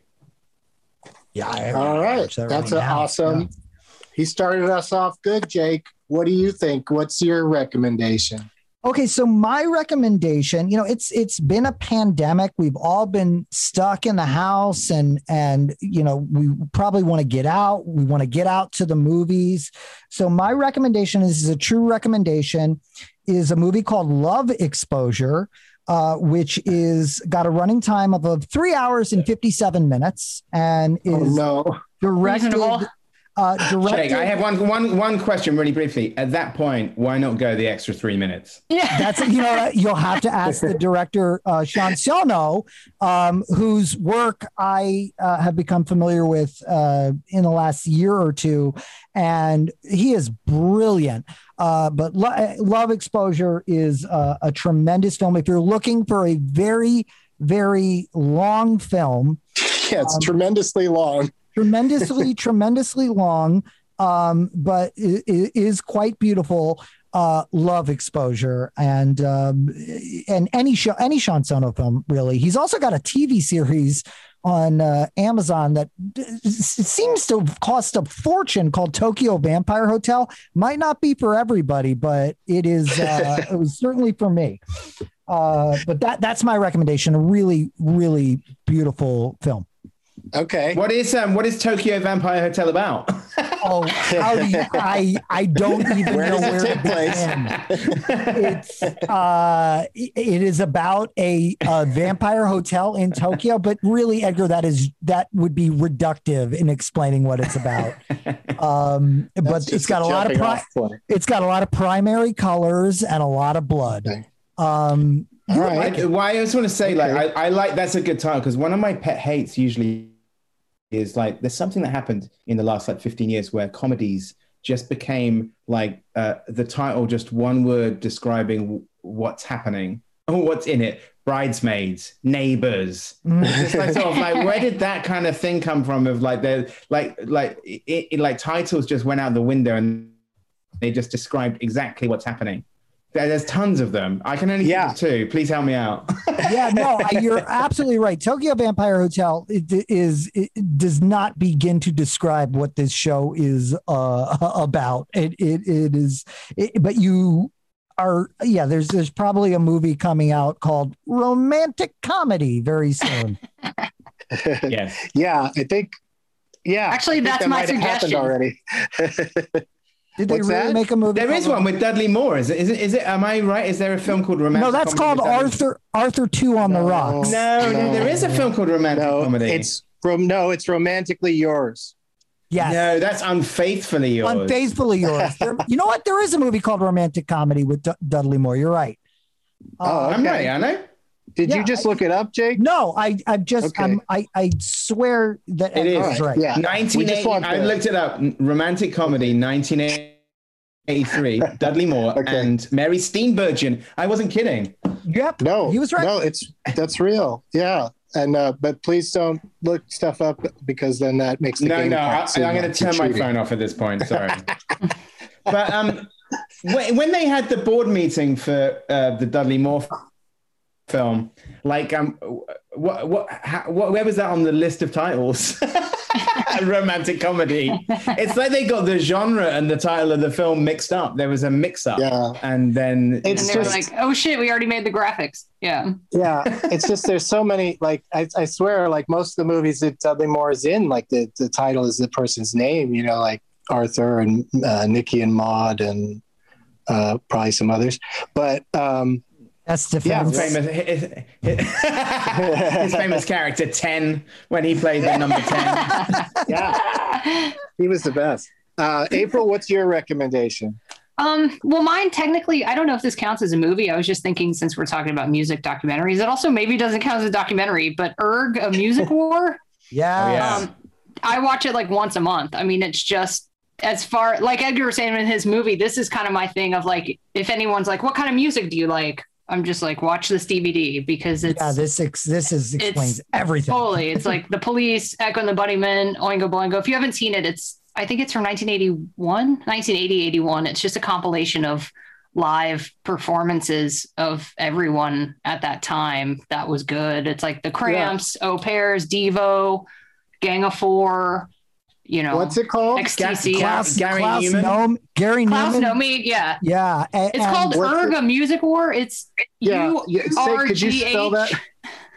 Yeah. I, All right. that That's right an now. awesome. Yeah. He started us off good, Jake. What do you think? What's your recommendation? Okay, so my recommendation, you know, it's it's been a pandemic. We've all been stuck in the house, and and you know, we probably want to get out. We want to get out to the movies. So my recommendation is, is a true recommendation, is a movie called Love Exposure, uh, which is got a running time of, of three hours and fifty-seven minutes, and is oh, no. directed. Reasonable. Uh, directed, Jake, I have one, one, one question really briefly. At that point, why not go the extra three minutes? Yeah. That's, you know, you'll have to ask the director, uh, Sean Siono, um, whose work I uh, have become familiar with uh, in the last year or two. And he is brilliant. Uh, but Lo- Love Exposure is uh, a tremendous film. If you're looking for a very, very long film. Yeah, it's um, tremendously long. tremendously, tremendously long, um, but it, it is quite beautiful. Uh, Love Exposure, and um, and any show, any Sean Sono film, really. He's also got a T V series on uh, Amazon that d- seems to cost a fortune called Tokyo Vampire Hotel. Might not be for everybody, but it is. Uh, it was certainly for me. Uh, but that that's my recommendation. A really, really beautiful film. Okay. What is um what is Tokyo Vampire Hotel about? Oh, how do you, I I don't even Where know does it where take to begin. It's uh it is about a, a vampire hotel in Tokyo, but really, Edgar, that is that would be reductive in explaining what it's about. Um, That's but just it's got a a lot of jumping pri- off point. it's got a lot of primary colors and a lot of blood. Okay. Um, All right. I, why I just want to say, like, Okay. I, I like that's a good title because one of my pet hates usually is like there's something that happened in the last like fifteen years where comedies just became like uh, the title, just one word describing w- what's happening or what's in it. Bridesmaids, Neighbors. It's just like sort of like where did that kind of thing come from? Of like the like like it, it, like titles just went out the window and they just described exactly what's happening. There's tons of them. I can only Yeah. think of two. Please help me out. yeah, no, I- you're absolutely right. Tokyo Vampire Hotel it, is it does not begin to describe what this show is uh, about. It it, it is, it, but you are yeah. There's there's probably a movie coming out called Romantic Comedy very soon. Yes. Yeah, I think. Yeah, Actually, I think that's that my might have happened suggestion. already. Did they What's really that? make a movie? There is called- one with Dudley Moore. Is it? Is it? Is it? Am I right? Is there a film called Romantic? No, that's Comedy called with Dudley- Arthur Arthur Two on the No. Rocks. No, no, No. there is a film called Romantic No, Comedy. it's from no, it's Romantically Yours. Yes. No, that's Unfaithfully Yours. Unfaithfully Yours. There- you know what? There is a movie called Romantic Comedy with D- Dudley Moore. You're right. Oh, I'm okay. right, I know. Did Yeah, you just I- look it up, Jake? No, I I just Okay. I'm, I I swear that It is. Edgar's right. Yeah. nineteen We just eighty. want I the- looked it up. Romantic Comedy, nineteen eighty-three. Dudley Moore Okay. and Mary Steenburgen. I wasn't kidding. Yep. No, He was right. No, it's that's real. Yeah, and uh, but please don't look stuff up because then that makes the No, game no, I, part seem I'm going like to turn you're my cheating. phone off at this point. Sorry. But um, when, when they had the board meeting for uh, the Dudley Moore f- film, like um, what, what, how, what, where was that on the list of titles? romantic comedy. It's like they got the genre and the title of the film mixed up. There was a mix-up, Yeah. and then It's and they were just- like, oh shit, we already made the graphics. Yeah. Yeah, it's just there's so many. Like I, I swear, like most of the movies that Dudley Moore is in, like the, the title is the person's name. You know, like Arthur and uh, Nikki and Maud and uh, probably some others. But um, That's yeah, defense. famous his, his, his famous character ten when he played the number ten. yeah, he was the best. Uh, April, what's your recommendation? Um, well, mine technically, I don't know if this counts as a movie. I was just thinking, since we're talking about music documentaries, it also maybe doesn't count as a documentary, but Erg, A Music War. Yeah. Oh, yeah. Um, I watch it like once a month. I mean, it's just as far, like Edgar was saying in his movie, this is kind of my thing of like, if anyone's like, what kind of music do you like? I'm just like, watch this D V D because it's Yeah, this ex- this is explains It's everything. totally. It's like The Police, Echo and the Bunnymen, Oingo Boingo. If you haven't seen it, it's I think it's from nineteen eighty-one, nineteen eighty, eighty-one. It's just a compilation of live performances of everyone at that time that was good. It's like the Cramps, Au Pairs, Devo, Gang of Four, you know. What's it called? X T C. Klaus- Gary Klaus Newman? Noem- Gary Klaus Newman. Nomi, yeah. Yeah. a- It's and- called what's Erg, it- A Music War. It's Yeah, U yeah, say- R could you G spell that? H.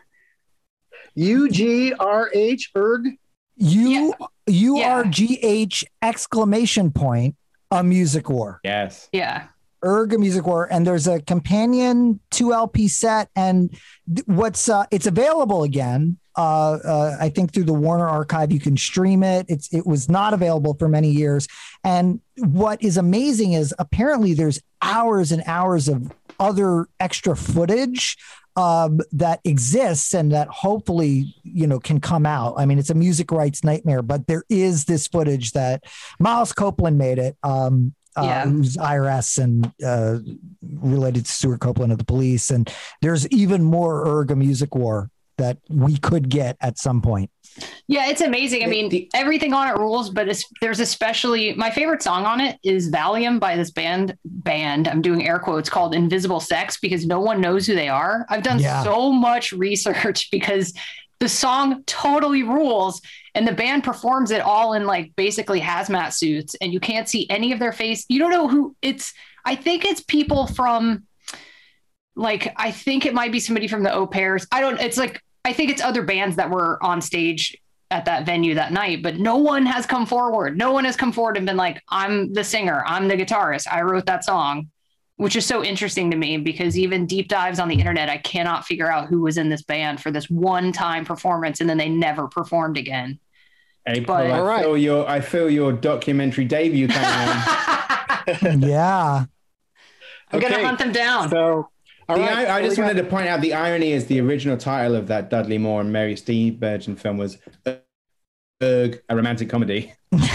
U G R H Erg. U U Yeah. R G H exclamation point, A Music War. Yes. Yeah. Erg, A Music War, and there's a companion two L P set, and th- what's uh, it's available again. Uh, uh, I think through the Warner Archive, you can stream it. It's it was not available for many years, and what is amazing is apparently there's hours and hours of other extra footage um, that exists and that hopefully you know can come out. I mean, it's a music rights nightmare, but there is this footage that Miles Copeland made it. Um, Uh, Yeah. who's I R S and uh, related to Stuart Copeland of the Police. And there's even more Erg, A Music War that we could get at some point. Yeah, it's amazing. I mean, The- everything on it rules, but it's, there's especially my favorite song on it is Valium by this band. Band, I'm doing air quotes, called Invisible Sex because no one knows who they are. I've done Yeah. so much research because the song totally rules, and the band performs it all in like basically hazmat suits, and you can't see any of their face. You don't know who it's. I think it's people from, like, I think it might be somebody from the Au Pairs. I don't. It's like. I think it's other bands that were on stage at that venue that night, but no one has come forward. No one has come forward and been like, I'm the singer, I'm the guitarist, I wrote that song, which is so interesting to me because even deep dives on the internet, I cannot figure out who was in this band for this one time performance. And then they never performed again. April, But- I All right. feel your I feel your documentary debut coming on. Yeah. I'm going Okay. to hunt them down. So, all The right, I, I so just we wanted got- to point out the irony is the original title of that Dudley Moore and Mary Steenburgen film was Erg, a romantic comedy.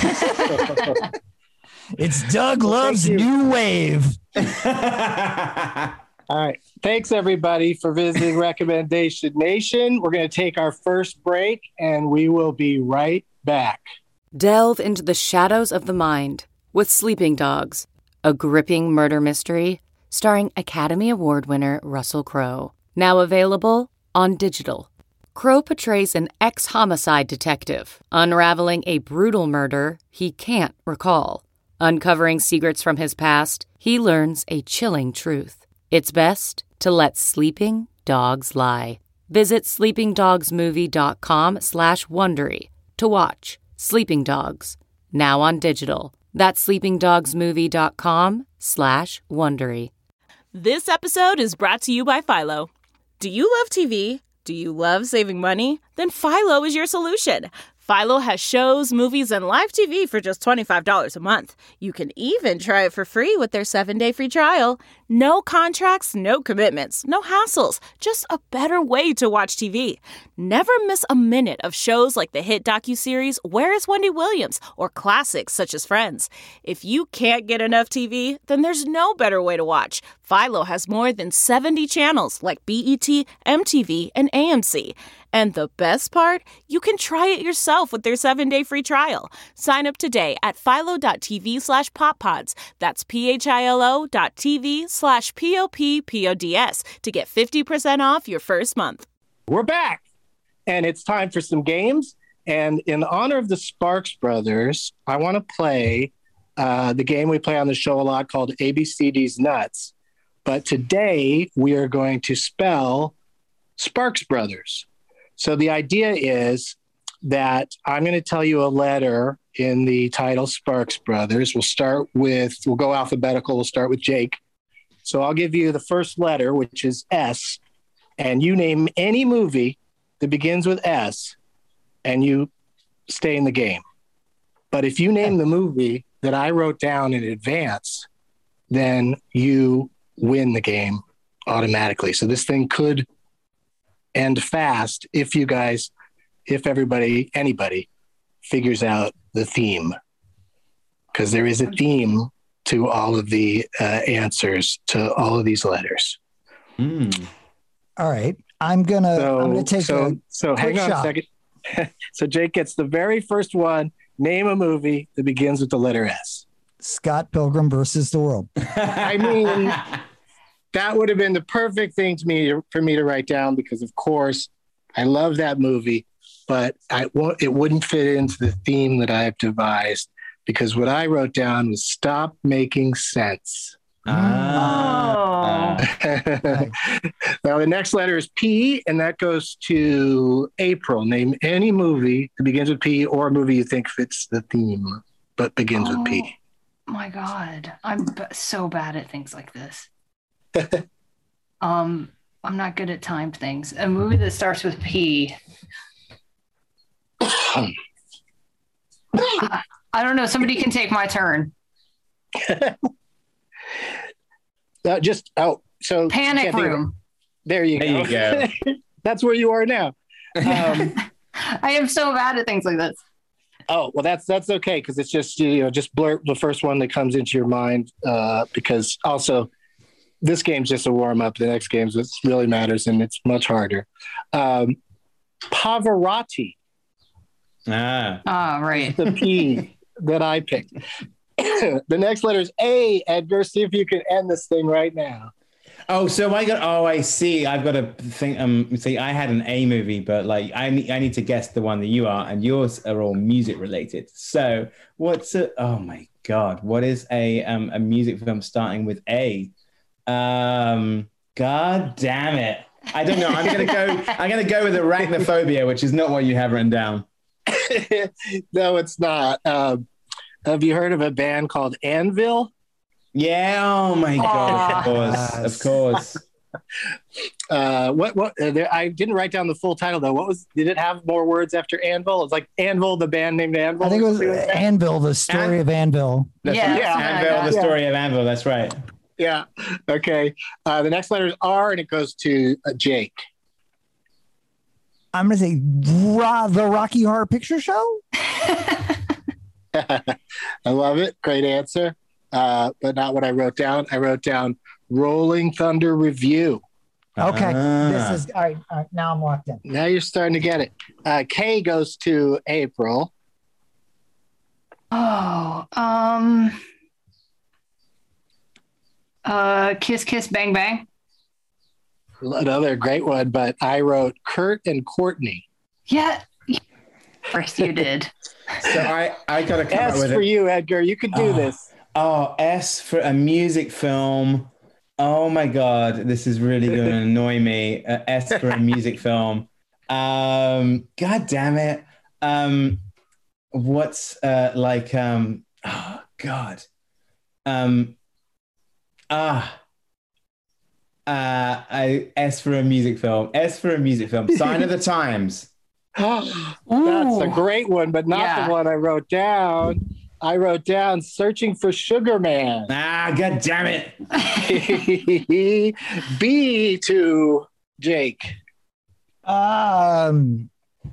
It's Doug Well, Love's thank you. New Wave. All right. Thanks, everybody, for visiting Recommendation Nation. We're going to take our first break, and we will be right back. Delve into the shadows of the mind with Sleeping Dogs, a gripping murder mystery starring Academy Award winner Russell Crowe. Now available on digital. Crowe portrays an ex-homicide detective unraveling a brutal murder he can't recall. Uncovering secrets from his past, he learns a chilling truth. It's best to let sleeping dogs lie. Visit sleepingdogsmovie.com slash Wondery to watch Sleeping Dogs, now on digital. That's sleepingdogsmovie.com slash Wondery. This episode is brought to you by Philo. Do you love T V? Do you love saving money? Then Philo is your solution. Philo has shows, movies, and live T V for just twenty-five dollars a month. You can even try it for free with their seven-day free trial. No contracts, no commitments, no hassles. Just a better way to watch T V. Never miss a minute of shows like the hit docuseries Where is Wendy Williams? Or classics such as Friends. If you can't get enough T V, then there's no better way to watch. Philo has more than seventy channels like B E T, M T V, and A M C. And the best part? You can try it yourself with their seven-day free trial. Sign up today at philo.tv slash poppods. That's P-H-I-L-O dot TV slash P-O-P-P-O-D-S to get fifty percent off your first month. We're back, and it's time for some games. And in honor of the Sparks Brothers, I want to play uh, the game we play on the show a lot called A B C D's Nuts. But today we are going to spell Sparks Brothers. So the idea is that I'm going to tell you a letter in the title Sparks Brothers. We'll start with, we'll go alphabetical. We'll start with Jake. So I'll give you the first letter, which is S, and you name any movie that begins with S, and you stay in the game. But if you name the movie that I wrote down in advance, then you win the game automatically. So this thing could end fast if you guys, if everybody, anybody figures out the theme, because there is a theme to all of the uh, answers to all of these letters. Mm. All right. I'm gonna, So, I'm gonna take so, a so hang quick on shot. a second. So Jake gets the very first one. Name a movie that begins with the letter S. Scott Pilgrim versus the World. I mean, that would have been the perfect thing to me for me to write down, because of course I love that movie, but I won't, it wouldn't fit into the theme that I've devised, because what I wrote down was Stop Making Sense. Ah. Now the next letter is P, and that goes to April. Name any movie that begins with P, or a movie you think fits the theme but begins Oh. with P. My God, I'm b- so bad at things like this. um, I'm not good at time things. A movie that starts with P. I, I don't know. Somebody can take my turn. Uh, just oh, so Panic can't think of- Room. There you There go. you go. That's where you are now. Um, I am so bad at things like this. oh well, that's that's okay, because it's just, you know, just blurt the first one that comes into your mind, uh, because also this game's just a warm up. The next game's what really matters, and it's much harder. Um, Pavarotti, Ah. Ah, right. the P that I picked. The next letter is A. Edgar, see if you can end this thing right now. Oh, so I got. Oh, I see. I've got to think. Um, see, I had an A movie, but like, I need, I need to guess the one that you are, and yours are all music related. So, what's a? Oh my God, what is a um a music film starting with A? Um, God damn it! I don't know. I'm gonna go. I'm gonna go with Arachnophobia, which is not what you have written down. No, it's not. Um, have you heard of a band called Anvil? Yeah. Oh my God. Aw. Of course. Of course. Uh, what? What? Uh, there, I didn't write down the full title though. What was? Did it have more words after Anvil? It's like Anvil, the band named Anvil. I think it was Something like that? Anvil, the story An- of Anvil. That's Yeah, right. yeah. Anvil, the Yeah. story of Anvil. That's right. Yeah. Okay. Uh, the next letter is R, and it goes to uh, Jake. I'm gonna say Ro- the Rocky Horror Picture Show. I love it. Great answer. Uh, but not what I wrote down. I wrote down Rolling Thunder Review. Okay, Ah. this is all right, all right. Now I'm locked in. Now you're starting to get it. Uh, K goes to April. Oh, um, uh, Kiss Kiss Bang Bang. Another great one, but I wrote Kurt and Courtney. Yeah, first you did. So I, I got to come up S with for it. you, Edgar. You could do Oh. this. Oh, S for a music film. Oh my God, this is really going to annoy me. Uh, S for a music film. Um, God damn it. Um, what's uh, like? Um, oh God. Um, ah. Uh, I S for a music film. S for a music film. Sign of the Times. That's a great one, but not Yeah. the one I wrote down. I wrote down Searching for Sugar Man. Ah, God damn it. B to Jake. Um,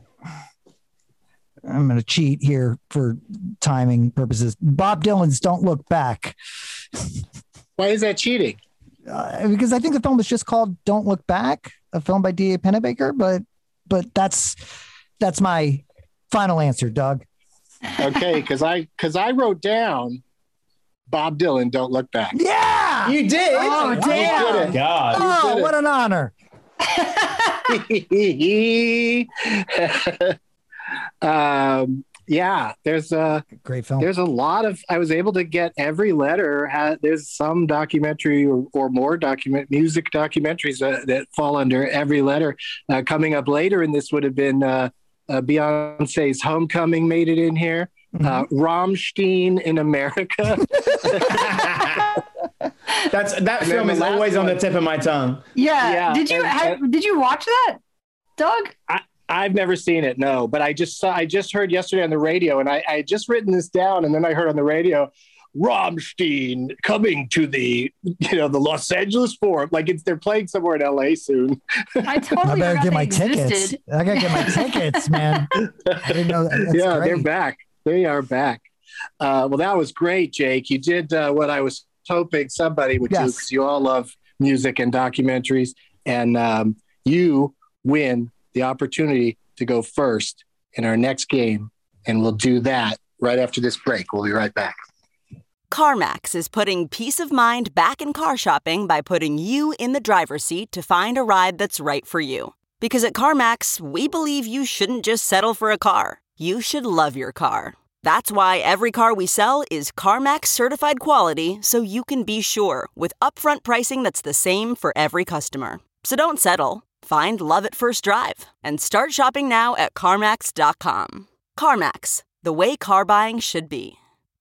I'm gonna cheat here for timing purposes. Bob Dylan's "Don't Look Back," Why is that cheating? uh, because I think the film is just called "Don't Look Back," a film by D A Pennebaker. But but that's that's my final answer, Doug. Okay, because I because I wrote down Bob Dylan, Don't Look Back. Yeah. You did? Oh, damn. Oh, God. Oh, what an honor! Um, yeah, there's a great film. There's a lot of. I was able to get every letter. Ha, there's some documentary or, or more document music documentaries uh, that fall under every letter. Uh, coming up later, and this would have been uh, uh, Beyonce's "Homecoming" made it in here. Mm-hmm. Uh, Rammstein in America. That's that film is always one on the tip of my tongue. Yeah. Yeah. Did you And- have, and- did you watch that, Doug? I, I've never seen it, no, but I just saw, I just heard yesterday on the radio, and I, I had just written this down, and then I heard on the radio, Rammstein coming to the, you know, the Los Angeles Forum. Like it's they're playing somewhere in L A soon. I totally I better forgot get they my existed. tickets. I gotta get my tickets, man. I didn't know that. That's yeah, great. they're back. They are back. Uh, well, that was great, Jake. You did uh, what I was hoping somebody would do, Yes. because you all love music and documentaries, and um, you win the opportunity to go first in our next game, and we'll do that right after this break. We'll be right back. CarMax is putting peace of mind back in car shopping by putting you in the driver's seat to find a ride that's right for you. Because at CarMax, we believe you shouldn't just settle for a car. You should love your car. That's why every car we sell is CarMax certified quality, so you can be sure with upfront pricing that's the same for every customer. So don't settle. Find love at first drive and start shopping now at CarMax dot com. CarMax, the way car buying should be.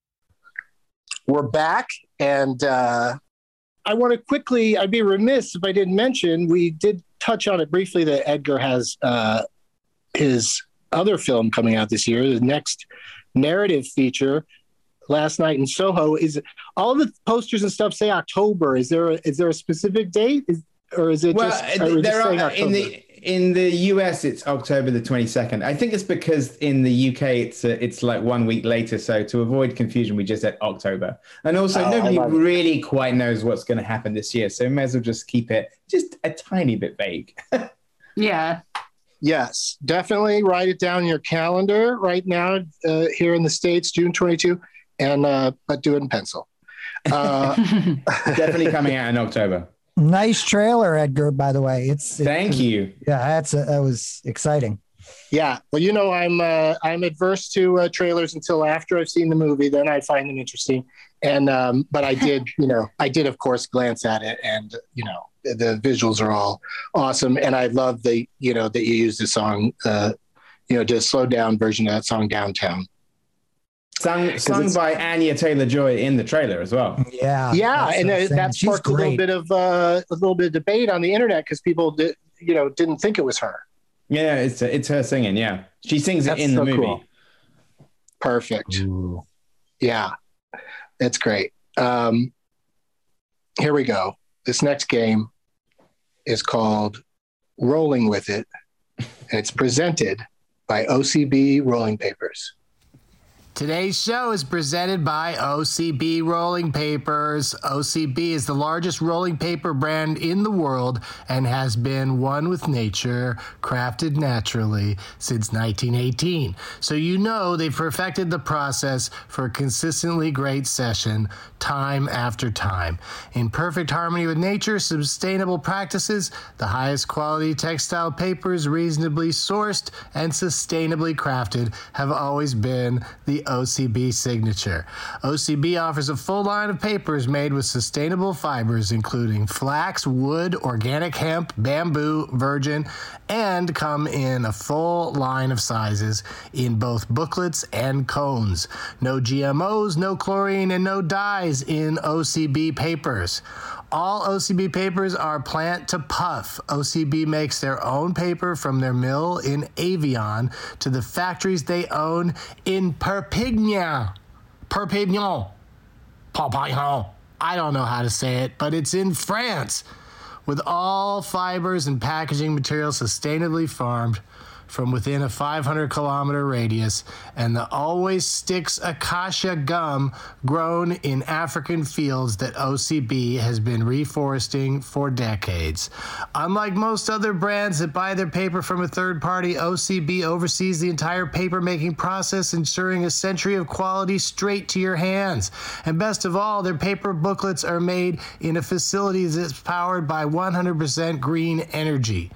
We're back, and uh, I want to quickly, I'd be remiss if I didn't mention, we did touch on it briefly that Edgar has uh, his other film coming out this year, the next narrative feature, Last Night in Soho. Is all the posters and stuff say October? Is there a, is there a specific date? Is, or is it Well, just, or we there just saying are October? in the in the U S it's October the twenty-second. I think it's because in the U K it's uh, it's like one week later. So to avoid confusion, we just said October. And also Oh, nobody I love it. really quite knows what's going to happen this year, so we may as well just keep it just a tiny bit vague. Yeah. Yes, definitely write it down in your calendar right now uh, here in the States, June twenty-second, and uh, but do it in pencil. Uh, Definitely coming out in October. Nice trailer, Edgar, by the way. It's it- Thank you. Yeah, that's a, that was exciting. Yeah, well, you know, I'm uh, I'm adverse to uh, trailers until after I've seen the movie. Then I find them interesting, and um, but I did, you know, I did of course glance at it, and you know, the visuals are all awesome, and I love the, you know, that you use the song, uh, you know, just slow down version of that song, Downtown. Sung, sung by Anya Taylor-Joy in the trailer as well. Yeah, Yeah, that's and what I'm uh, saying. that She's sparked a little great. bit of uh, a little bit of debate on the internet because people, did, you know, didn't think it was her. Yeah, it's it's her singing. Yeah, she sings That's it in so the movie. cool. Perfect. Ooh. Yeah, that's great. Um, here we go. This next game is called Rolling With It, and it's presented by O C B Rolling Papers. Today's show is presented by O C B Rolling Papers. O C B is the largest rolling paper brand in the world and has been one with nature, crafted naturally since nineteen eighteen. So you know they've perfected the process for a consistently great session time after time. In perfect harmony with nature, sustainable practices, the highest quality textile papers, reasonably sourced and sustainably crafted, have always been the O C B signature. O C B offers a full line of papers made with sustainable fibers, including flax, wood, organic hemp, bamboo, virgin, and come in a full line of sizes in both booklets and cones. No G M Os, no chlorine, and no dyes in O C B papers. All O C B papers are plant to puff. O C B makes their own paper from their mill in Avion to the factories they own in Perpignan. Perpignan. Perpignan. I don't know how to say it, but it's in France. With all fibers and packaging materials sustainably farmed from within a five hundred kilometer radius, and the Always Sticks acacia gum grown in African fields that O C B has been reforesting for decades. Unlike most other brands that buy their paper from a third party, O C B oversees the entire paper making process, ensuring a century of quality straight to your hands. And best of all, their paper booklets are made in a facility that's powered by one hundred percent green energy.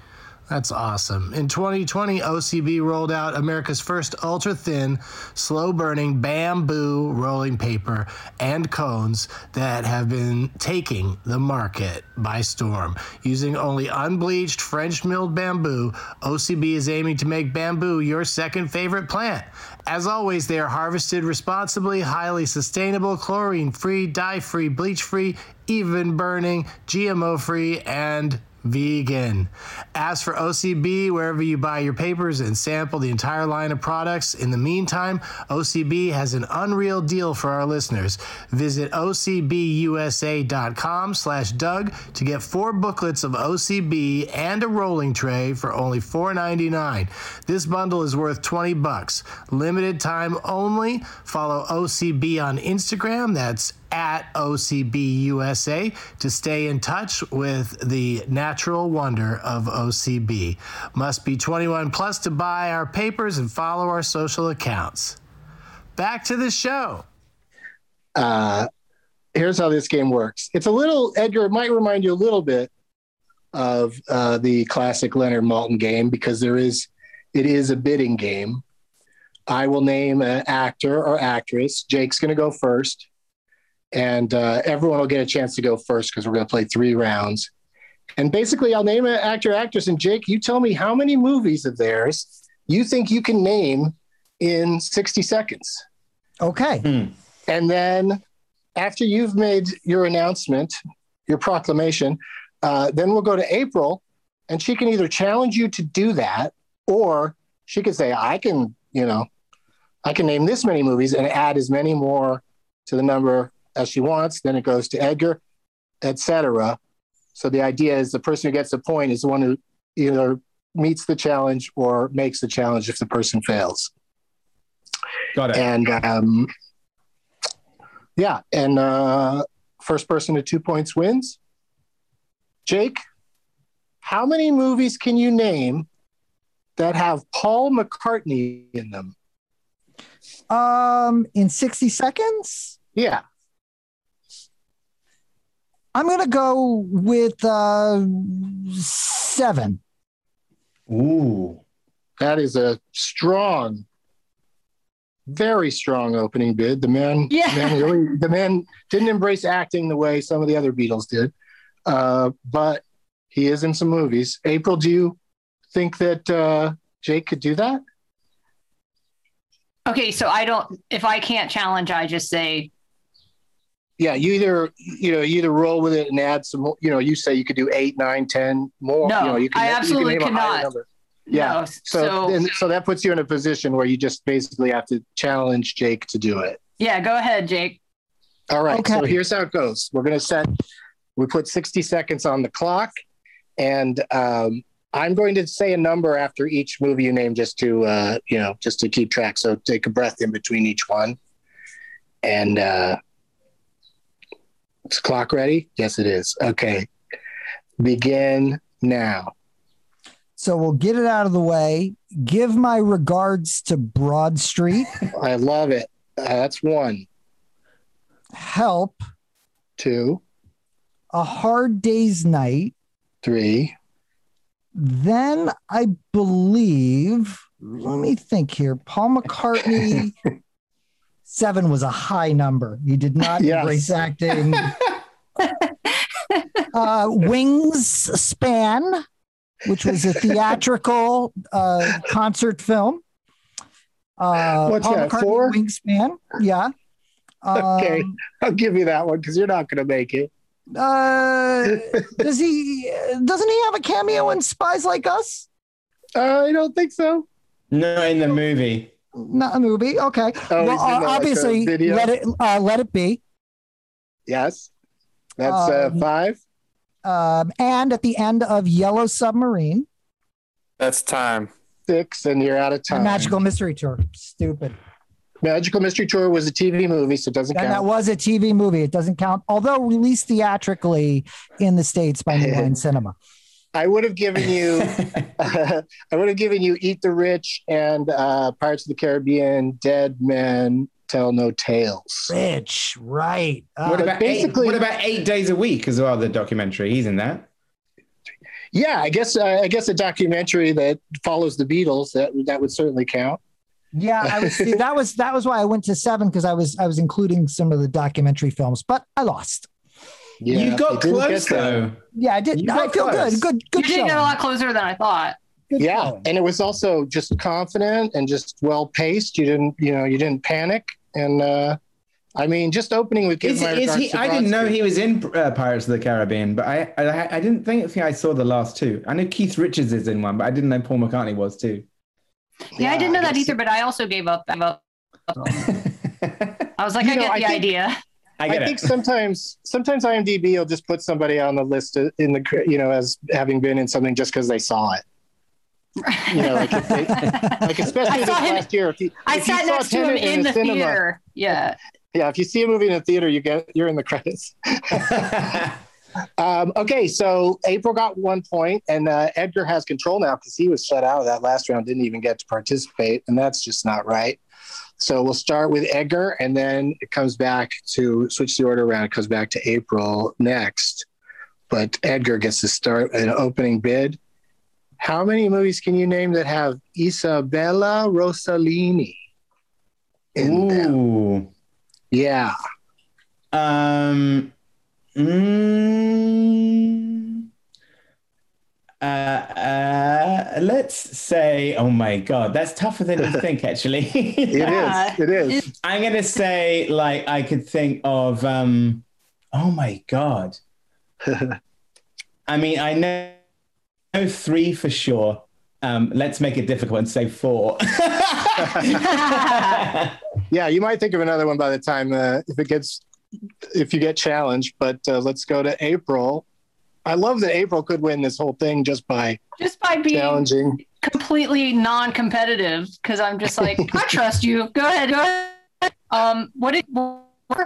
That's awesome. In twenty twenty, O C B rolled out America's first ultra-thin, slow-burning bamboo rolling paper and cones that have been taking the market by storm. Using only unbleached French-milled bamboo, O C B is aiming to make bamboo your second favorite plant. As always, they are harvested responsibly, highly sustainable, chlorine-free, dye-free, bleach-free, even burning, G M O-free, and vegan. Ask for O C B wherever you buy your papers and sample the entire line of products. In the meantime, O C B has an unreal deal for our listeners. Visit ocbusa.com slash Doug to get four booklets of O C B and a rolling tray for only four ninety-nine. This bundle is worth twenty bucks. Limited time only. Follow O C B on Instagram. That's at O C B U S A to stay in touch with the natural wonder of O C B. Must be twenty-one plus to buy our papers and follow our social accounts. Back to the show. Uh, here's how this game works. It's a little, Edgar, it might remind you a little bit of uh, the classic Leonard Maltin game because there is, it is a bidding game. I will name an actor or actress. Jake's going to go first. And uh, everyone will get a chance to go first because we're going to play three rounds. And basically, I'll name an actor, actress, and Jake, you tell me how many movies of theirs you think you can name in sixty seconds. Okay. Hmm. And then after you've made your announcement, your proclamation, uh, then we'll go to April, and she can either challenge you to do that, or she can say, I can, you know, I can name this many movies and add as many more to the number as she wants. Then it goes to Edgar, et cetera. So the idea is the person who gets the point is the one who either meets the challenge or makes the challenge if the person fails. Got it. And um, yeah, and uh, first person to two points wins. Jake, how many movies can you name that have Paul McCartney in them? Um, in sixty seconds? Yeah. I'm going to go with uh, seven. Ooh. That is a strong, very strong opening bid. The man, yeah. the man, really, the man didn't embrace acting the way some of the other Beatles did, uh, but he is in some movies. April, do you think that uh, Jake could do that? Okay, so I don't, if I can't challenge, I just say, yeah, you either, you know, you either roll with it and add some more, you know, you say you could do eight, nine, ten more. No, you know, you can, I absolutely you can name a higher cannot. number. Yeah. No, so, so, and, so that puts you in a position where you just basically have to challenge Jake to do it. Yeah, go ahead, Jake. All right. Okay. So here's how it goes. We're going to set, we put sixty seconds on the clock, and um, I'm going to say a number after each movie you name just to, uh, you know, just to keep track. So take a breath in between each one. And, uh, is the clock ready? Yes, it is. Okay. Begin now. So we'll get it out of the way. Give my regards to Broad Street. I love it. Uh, that's one. Help. Two. A Hard Day's Night. Three. Then I believe, let me think here. Paul McCartney. Seven was a high number. You did not Yes. embrace acting. uh, Wings Span, which was a theatrical uh, concert film. Uh, What's Paul that, McCartney, four? Wingspan. Yeah. Okay. Um, I'll give you that one because you're not going to make it. uh, does he? Doesn't he have a cameo in Spies Like Us? Uh, I don't think so. No, in the movie. Not a movie. Okay. Oh, well, he's in the, uh, like, obviously, the video? let it uh, let it be. Yes. That's uh, Um, five. Um, and at the end of Yellow Submarine, That's time. Six, and you're out of the time. Magical Mystery Tour. Stupid. Magical Mystery Tour was a T V movie, so it doesn't And count. that was a T V movie. It doesn't count, although released theatrically in the States by New Line Cinema. I would have given you, I would have given you Eat the Rich and uh, Pirates of the Caribbean, Dead Men Tell No Tales. Rich, right. Uh, What about basically- eight, what about eight days a week as well? The documentary, he's in that. Yeah, I guess uh, I guess a documentary that follows the Beatles that that would certainly count. Yeah, I was see, that was that was why I went to seven because I was I was including some of the documentary films, but I lost. Yeah, you got close though. Yeah, I did. You I got feel close. good. Good. Good. You did get a showing. lot closer than I thought. Good Yeah, showing. and it was also just confident and just well paced. You didn't, you know, you didn't panic. And uh, I mean, just opening with Is, Give My is Regards he? to I didn't know Brodsky. he was in uh, Pirates of the Caribbean, but I, I I didn't think, think I saw the last two. I know Keith Richards is in one, but I didn't know Paul McCartney was too. Yeah, I didn't know I that guess- either, but I also gave up. Gave up. I was like, You I know, get I the think- idea. I I, get think it. sometimes sometimes IMDb will just put somebody on the list in the you know as having been in something just because they saw it. You know, like, if they, like especially I this saw him- last year. If you, I if you sat saw next to him Tenet in the cinema- theater. Yeah. Yeah, if you see a movie in a theater, you get you're in the credits. um, okay, so April got one point, and uh, Edgar has control now because he was shut out of that last round, didn't even get to participate, and that's just not right. So we'll start with Edgar, and then it comes back to switch the order around. It comes back to April next, but Edgar gets to start an opening bid. How many movies can you name that have Isabella Rossellini in them? Ooh. Yeah. Um. mm, uh, uh, let's say, oh my God, that's tougher than you think, actually. It is. It is. I'm gonna say, like, I could think of. Um, oh my God. I mean, I know, know three for sure. Um, let's make it difficult and say four. Yeah, you might think of another one by the time uh, if it gets if you get challenged. But uh, let's go to April. I love that April could win this whole thing just by Just by being challenging. completely non-competitive, because I'm just like, I trust you. Go ahead. Go ahead. Um, what did? What?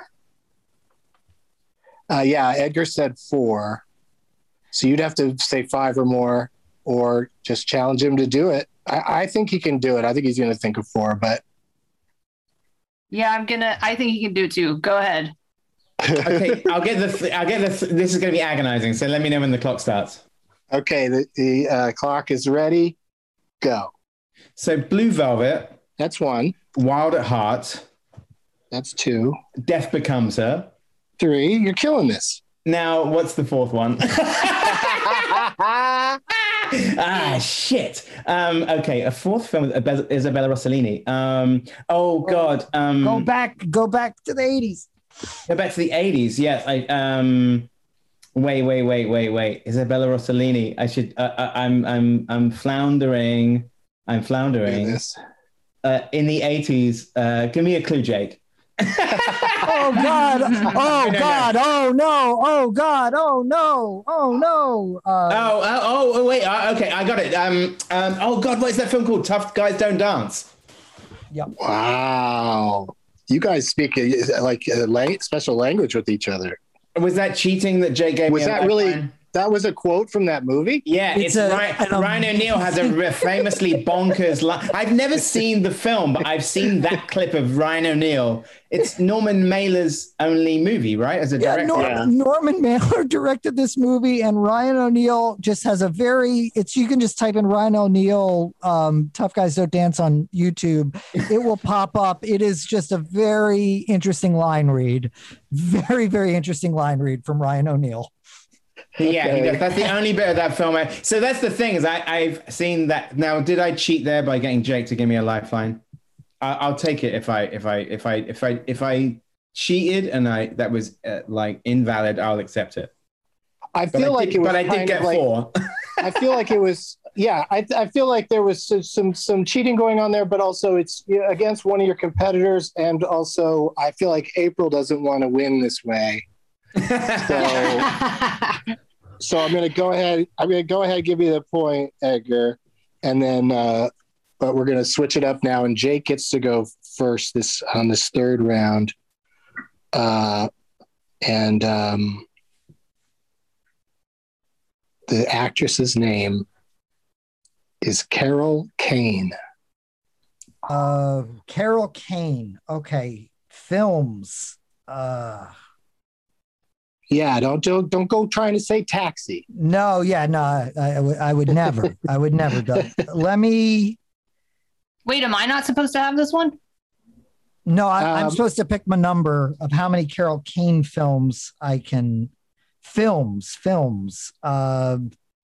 Uh, yeah, Edgar said four, so you'd have to say five or more, or just challenge him to do it. I, I think he can do it. I think he's going to think of four, but Yeah, I'm gonna. I think he can do it too. Go ahead. Okay, I'll get the. Th- I'll get the. Th- this is going to be agonizing. So let me know when the clock starts. Okay, the, the uh, clock is ready. Go. So Blue Velvet. That's one. Wild at Heart. That's two. Death Becomes Her. Three. You're killing this. Now, what's the fourth one? ah, shit. Um, okay, a fourth film with Isabella Isabella Rossellini. Um, oh God. Um, Go back. Go back to the eighties. Go back to the eighties. Yes. I. Um, wait, wait, wait, wait, wait. Isabella Rossellini. I should. Uh, uh, I'm. I'm. I'm floundering. I'm floundering. Uh, in the eighties. Uh, give me a clue, Jake. Oh God! Oh no, God! Oh no! Oh God! Oh no! Oh no! Uh, Oh, oh, oh, wait. Uh, okay, I got it. Um, um, oh God, what is that film called? Tough Guys Don't Dance. Yep. Wow. You guys speak uh, like a la- special language with each other. Was that cheating that Jake gave Was me? a that really? lifeline? That was a quote from that movie? Yeah, it's, It's a- Ryan, um, Ryan O'Neal has a famously bonkers line. I've never seen the film, but I've seen that clip of Ryan O'Neal. It's Norman Mailer's only movie, right? As a Yeah, director. Nor- Yeah. Norman Mailer directed this movie, and Ryan O'Neal just has a very. It's you can just type in Ryan O'Neal, um, "Tough Guys Don't Dance" on YouTube. It will pop up. It is just a very interesting line read, very very interesting line read from Ryan O'Neal. Yeah, he Okay. does. That's the only bit of that film. I, so that's the thing is I, I've seen that. Now, did I cheat there by getting Jake to give me a lifeline? I, I'll take it if I if I if I if I if I cheated and I that was uh, like invalid. I'll accept it. I But feel I like did, it was but I did kind get of like, four. I feel like it was, yeah. I, I feel like there was some, some some cheating going on there, but also it's you know, against one of your competitors, and also I feel like April doesn't want to win this way. So, so I'm going to go ahead. I'm going to go ahead and give you the point, Edgar, and then, uh, but we're going to switch it up now, and Jake gets to go first this on this third round, uh, and um, the actress's name is Carol Kane. Uh, Carol Kane. Okay, films. Uh, Yeah, don't don't don't go trying to say Taxi. No, yeah, no, I, I, would- I would never. I would never. Doug. Let me. Wait, am I not supposed to have this one? No, I, I'm Um, supposed to pick my number of how many Carol Kane films I can. Films, films. Uh,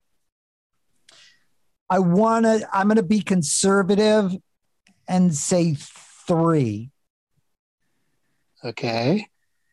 I want to. I'm going to be conservative and say three. Okay.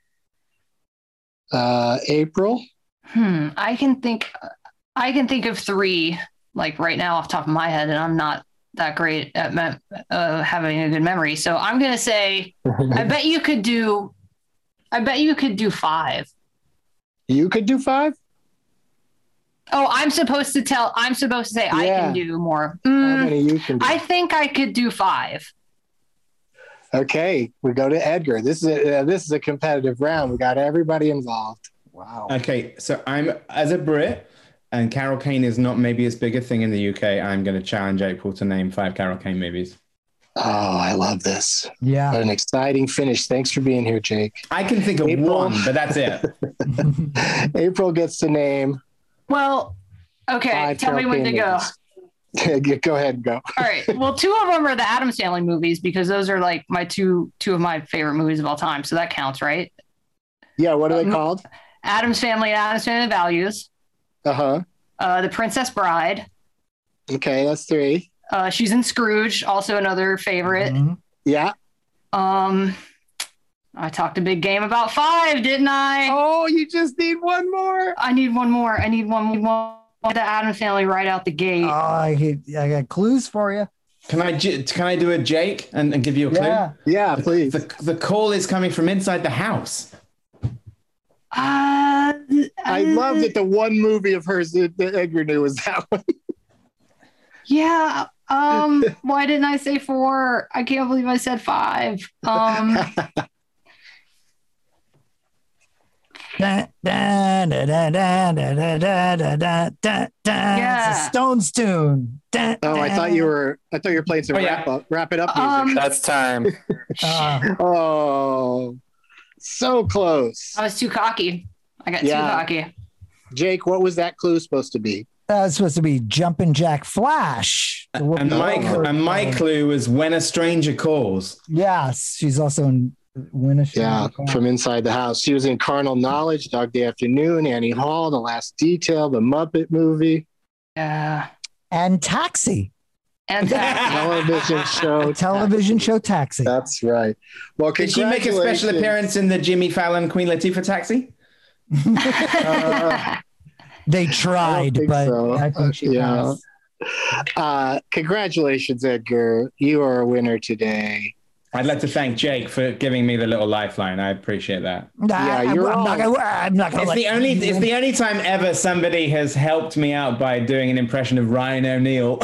Uh, April. Hmm. I can think. I can think of three like right now off the top of my head, and I'm not that great at me- uh, having a good memory. So I'm gonna say. I bet you could do. I bet you could do five. You could do five. Oh, I'm supposed to tell. I'm supposed to say I Yeah. can do more. How Mm, many you can do? I think I could do five. Okay, we go to Edgar. This is a, uh, this is a competitive round. We got everybody involved. Wow. Okay, so I'm as a Brit, and Carol Kane is not maybe as big a thing in the U K. I'm going to challenge April to name five Carol Kane movies. Oh, I love this. Yeah. What an exciting finish. Thanks for being here, Jake. I can think of April. one, but that's it. April gets to name Well, okay. five Tell me Carol when to Kane go. movies. Go ahead and go. All right. Well, two of them are the Addams Family movies because those are like my two two of my favorite movies of all time. So that counts, right? Yeah, what are they Um, called? Addams Family and Addams Family Values. Uh-huh. Uh, The Princess Bride. Okay, that's three. Uh, she's in Scrooge, also another favorite. Mhm. Yeah. Um, I talked a big game about five, didn't I? Oh, you just need one more. I need one more. I need one more. The Addams Family right out the gate. Oh, I, I got clues for you. Can I ju- can I do a Jake and, and give you a clue? Yeah. Yeah, please. The, the call is coming from inside the house. Uh, I love that the one movie of hers that, that Edgar knew was that one. Yeah. Um, why didn't I say four? I can't believe I said five. Um, Da, da, da, da, da, da, da, da, da, da, da. Yeah. It's a Stones tune. Da, Oh, I da. thought you were I thought you were playing some Oh, yeah. wrap up wrap it up music. um, That's time. Uh, Oh, so close. I was too cocky. I got Yeah. too cocky. Jake, what was that clue supposed to be? That's supposed to be Jumpin' Jack Flash. The And Whoopi my Goldberg and my film. clue was when a stranger calls. Yes, she's also in When a Yeah, Stranger Calls. from inside the house. She was in Carnal Knowledge, Dog Day Afternoon, Annie Hall, The Last Detail, The Muppet Movie, Yeah. and Taxi, And television show. television show Taxi. That's right. Well, Did she make a special congratulations. appearance in the Jimmy Fallon Queen Latifah taxi? Uh, They tried, think but so. I think she Yeah. passed. uh, congratulations, Edgar. You are a winner today. I'd like to thank Jake for giving me the little lifeline. I appreciate that. Nah, Yeah, I'm, you're I'm not all- gonna. I'm not gonna. It's let the only you it's win. the only time ever somebody has helped me out by doing an impression of Ryan O'Neal.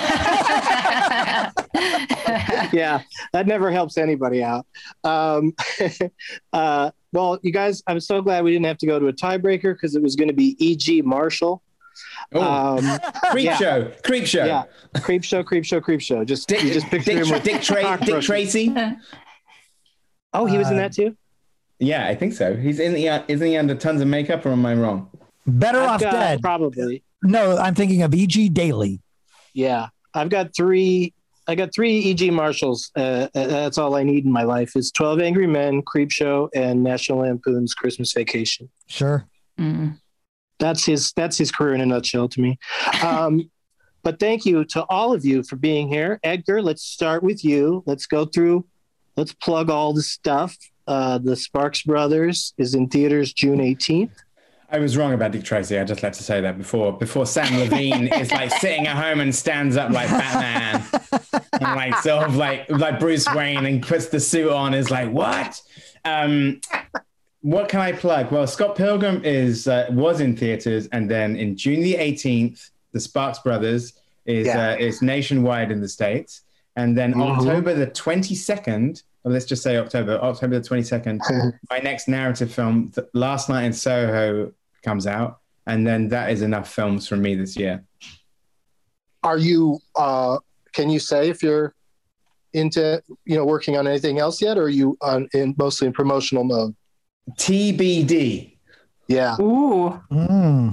Yeah, that never helps anybody out. Um, uh, well, you guys, I'm so glad we didn't have to go to a tiebreaker because it was going to be E G Marshall. Oh, Um, creep yeah. show, creep show. Yeah, creep show, creep show, creep show. Just Dick, you just picture Dick, him with Dick, Tra- Dick cockroaches. Tracy. Oh, he was in Uh, that too. Yeah, I think so. He's in the uh, isn't he under tons of makeup, or am I wrong? Better I've off got- dead. Probably. No, I'm thinking of E G Daily. Yeah, I've got three. I got three E G Marshalls. Uh, uh, that's all I need in my life is twelve Angry Men, Creep Show, and National Lampoon's Christmas Vacation. Sure. Mm. That's his. That's his career in a nutshell to me. Um, but thank you to all of you for being here. Edgar, let's start with you. Let's go through. Let's plug all the stuff. Uh, the Sparks Brothers is in theaters June eighteenth. I was wrong about Dick Tracy. I just like to say that before before Sam Levine is like sitting at home and stands up like Batman and like sort of like like Bruce Wayne and puts the suit on. Is like what? Um, what can I plug? Well, Scott Pilgrim is uh, was in theaters, and then in June the eighteenth, the Sparks Brothers is Yeah. uh, is nationwide in the States, and then Mhm. October the twenty-second. Or let's just say October, October the twenty-second. My next narrative film, th- Last Night in Soho, comes out, and then that is enough films from me this year. Are you? Uh, can you say if you're into you know working on anything else yet, or are you on in mostly in promotional mode? T B D. Yeah. Ooh. Mm.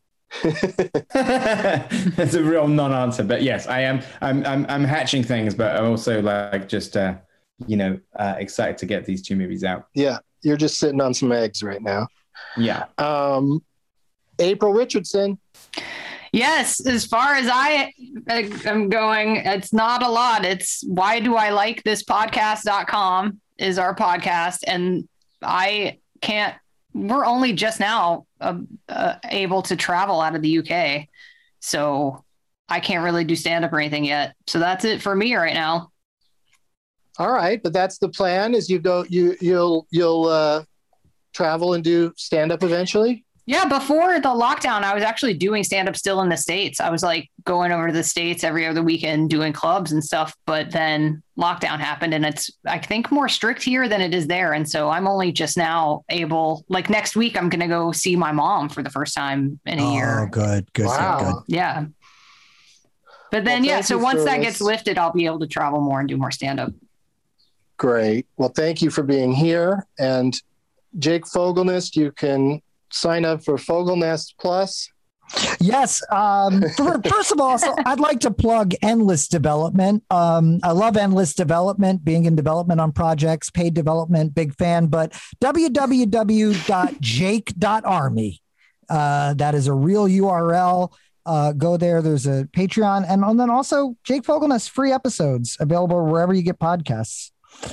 That's a real non-answer, but yes, I am. I'm. I'm. I'm hatching things, but I'm also like just, uh, you know, uh, excited to get these two movies out. Yeah, you're just sitting on some eggs right now. Yeah. Um, April Richardson. Yes, as far as I am going, it's not a lot. It's why do I like this podcast dot com is our podcast. And I can't, we're only just now uh, uh, able to travel out of the U K. So I can't really do stand-up or anything yet. So that's it for me right now. All right. But that's the plan is you go, you, you'll, you'll uh, travel and do stand-up eventually. Yeah, before the lockdown, I was actually doing stand-up still in the States. I was like going over to the States every other weekend doing clubs and stuff. But then lockdown happened and it's, I think, more strict here than it is there. And so I'm only just now able, like next week, I'm going to go see my mom for the first time in a oh, year. Oh, good, good, wow. good. Yeah. But then, well, yeah, so once that this. gets lifted, I'll be able to travel more and do more stand-up. Great. Well, thank you for being here. And Jake Fogelnest, you can sign up for Fogelnest Plus. Yes. Um, for, first of all, so I'd like to plug Endless Development. Um, I love Endless Development, being in development on projects, paid development, big fan, but w w w dot jake dot army. Uh, that is a real U R L. Uh, go there. There's a Patreon. And, and then also Jake Fogelnest free episodes available wherever you get podcasts.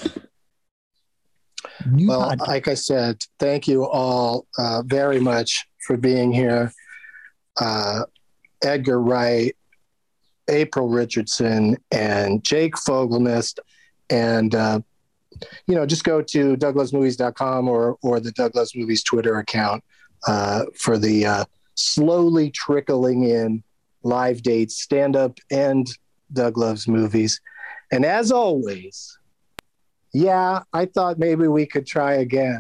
New well, podcast. Like I said, thank you all uh, very much for being here. Uh, Edgar Wright, April Richardson, and Jake Fogelnest. And, uh, you know, just go to doug loves movies dot com or, or the Doug Loves Movies Twitter account uh, for the uh, slowly trickling in live dates, stand-up and Doug Loves Movies. And as always, yeah, I thought maybe we could try again.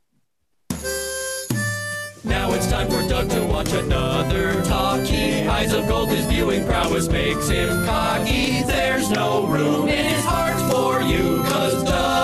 Now it's time for Doug to watch another talkie. Eyes of gold, his viewing prowess makes him cocky. There's no room in his heart for you, 'cause Doug